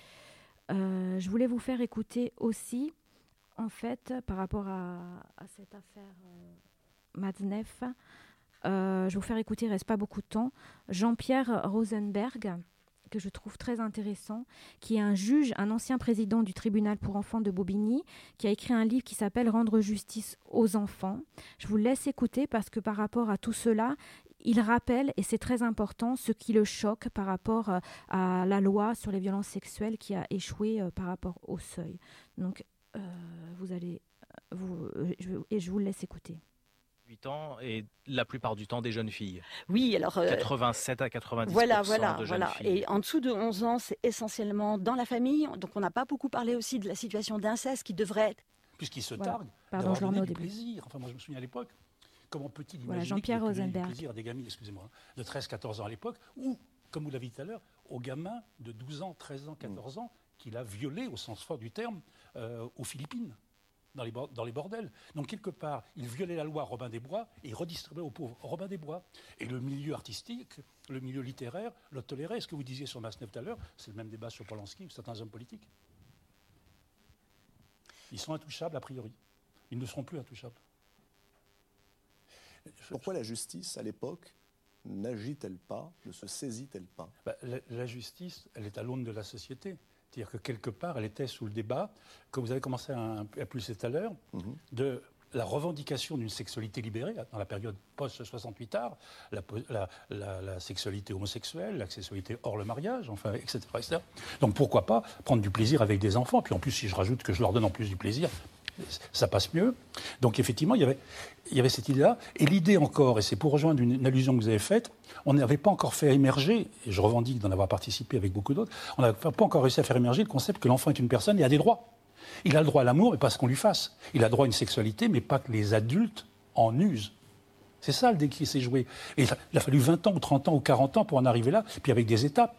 Euh, je voulais vous faire écouter aussi, en fait, par rapport à, à cette affaire euh, Matzneff, euh, je vais vous faire écouter, il ne reste pas beaucoup de temps, Jean-Pierre Rosenberg, que je trouve très intéressant, qui est un juge, un ancien président du tribunal pour enfants de Bobigny, qui a écrit un livre qui s'appelle « Rendre justice aux enfants ». Je vous laisse écouter parce que par rapport à tout cela, il rappelle, et c'est très important, ce qui le choque par rapport euh, à la loi sur les violences sexuelles qui a échoué euh, par rapport au seuil. Donc, euh, vous allez... Vous, euh, je, et je vous le laisse écouter. huit ans et la plupart du temps des jeunes filles. Oui, alors... Euh, quatre-vingt-sept à quatre-vingt-dix pour cent voilà, voilà, de jeunes voilà. filles. Et en dessous de onze ans, c'est essentiellement dans la famille. Donc on n'a pas beaucoup parlé aussi de la situation d'inceste qui devrait être... Puisqu'ils se Voilà. targuent Pardon, je d'avoir le remets donné au du début. plaisir. Enfin, moi, je me souviens à l'époque, comment peut-il Voilà, imaginer Jean-Pierre qu'il ait pu donner du Rosenberg. plaisir à des gamines, excusez-moi, de treize quatorze ans à l'époque, ou, comme vous l'avez dit tout à l'heure, aux gamins de douze ans, treize ans, quatorze ans, qu'il a violés, au sens fort du terme, euh, aux Philippines, dans les, dans les bordels. Donc, quelque part, il violait la loi Robin des Bois et il redistribuait aux pauvres Robin des Bois. Et le milieu artistique, le milieu littéraire, le tolérait. Ce que vous disiez sur Matzneff tout à l'heure, c'est le même débat sur Polanski ou certains hommes politiques. Ils sont intouchables, a priori. Ils ne seront plus intouchables. Pourquoi la justice, à l'époque, n'agit-elle pas, ne se saisit-elle pas? Bah, la, la justice, elle est à l'aune de la société. C'est-à-dire que quelque part, elle était sous le débat, comme vous avez commencé à, à plus tout à l'heure, mm-hmm. de la revendication d'une sexualité libérée dans la période post-soixante-huit art, la, la, la, la sexualité homosexuelle, la sexualité hors le mariage, enfin, et cetera, et cetera. Donc pourquoi pas prendre du plaisir avec des enfants? Puis en plus, si je rajoute que je leur donne en plus du plaisir, ça passe mieux. Donc effectivement, il y avait, il y avait cette idée-là. Et l'idée encore, et c'est pour rejoindre une, une allusion que vous avez faite, on n'avait pas encore fait émerger, et je revendique d'en avoir participé avec beaucoup d'autres, on n'avait pas encore réussi à faire émerger le concept que l'enfant est une personne et a des droits. Il a le droit à l'amour, mais pas ce qu'on lui fasse. Il a le droit à une sexualité, mais pas que les adultes en usent. C'est ça le déclic qui s'est joué. Et il a fallu vingt ans ou trente ans ou quarante ans pour en arriver là, puis avec des étapes.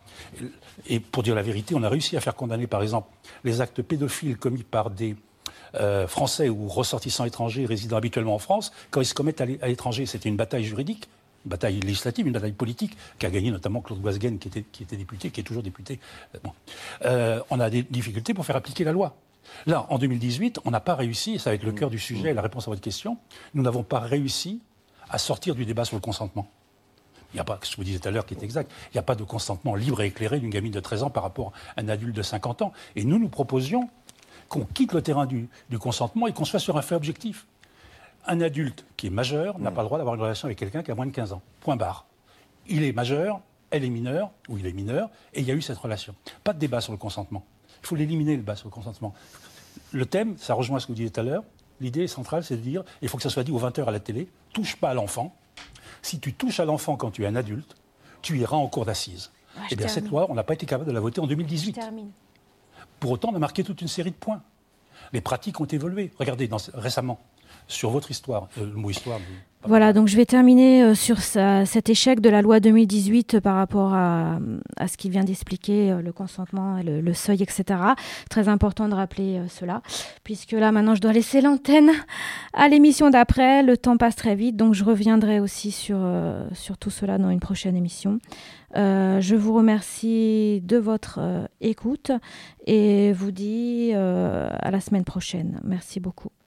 Et pour dire la vérité, on a réussi à faire condamner, par exemple, les actes pédophiles commis par des Euh, Français ou ressortissants étrangers résidant habituellement en France, quand ils se commettent à l'étranger. C'était une bataille juridique, une bataille législative, une bataille politique, qu'a gagné notamment Claude Boisguen, qui était, qui était député, qui est toujours député. Bon. Euh, on a des difficultés pour faire appliquer la loi. Là, en deux mille dix-huit, on n'a pas réussi, et ça va être le cœur du sujet, la réponse à votre question, nous n'avons pas réussi à sortir du débat sur le consentement. Il n'y a pas, ce que je vous disais tout à l'heure qui est exact, il n'y a pas de consentement libre et éclairé d'une gamine de treize ans par rapport à un adulte de cinquante ans. Et nous, nous proposions qu'on quitte le terrain du, du consentement et qu'on soit sur un fait objectif. Un adulte qui est majeur n'a mmh. pas le droit d'avoir une relation avec quelqu'un qui a moins de quinze ans. Point barre. Il est majeur, elle est mineure, ou il est mineur, et il y a eu cette relation. Pas de débat sur le consentement. Il faut l'éliminer, le débat sur le consentement. Le thème, ça rejoint ce que vous disiez tout à l'heure, l'idée centrale, c'est de dire, il faut que ça soit dit aux vingt heures à la télé, touche pas à l'enfant. Si tu touches à l'enfant quand tu es un adulte, tu iras en cour d'assises. Ouais, eh bien, cette loi, on n'a pas été capable de la voter en deux mille dix-huit. Je termine. Pour autant, on a marqué toute une série de points. Les pratiques ont évolué. Regardez, dans, récemment, sur votre histoire, euh, le mot histoire, Voilà, donc je vais terminer euh, sur sa- cet échec de la loi deux mille dix-huit euh, par rapport à, à ce qu'il vient d'expliquer, euh, le consentement, le, le seuil, et cetera. Très important de rappeler euh, cela, puisque là, maintenant, je dois laisser l'antenne à l'émission d'après. Le temps passe très vite, donc je reviendrai aussi sur, euh, sur tout cela dans une prochaine émission. Euh, je vous remercie de votre euh, écoute et vous dis euh, à la semaine prochaine. Merci beaucoup.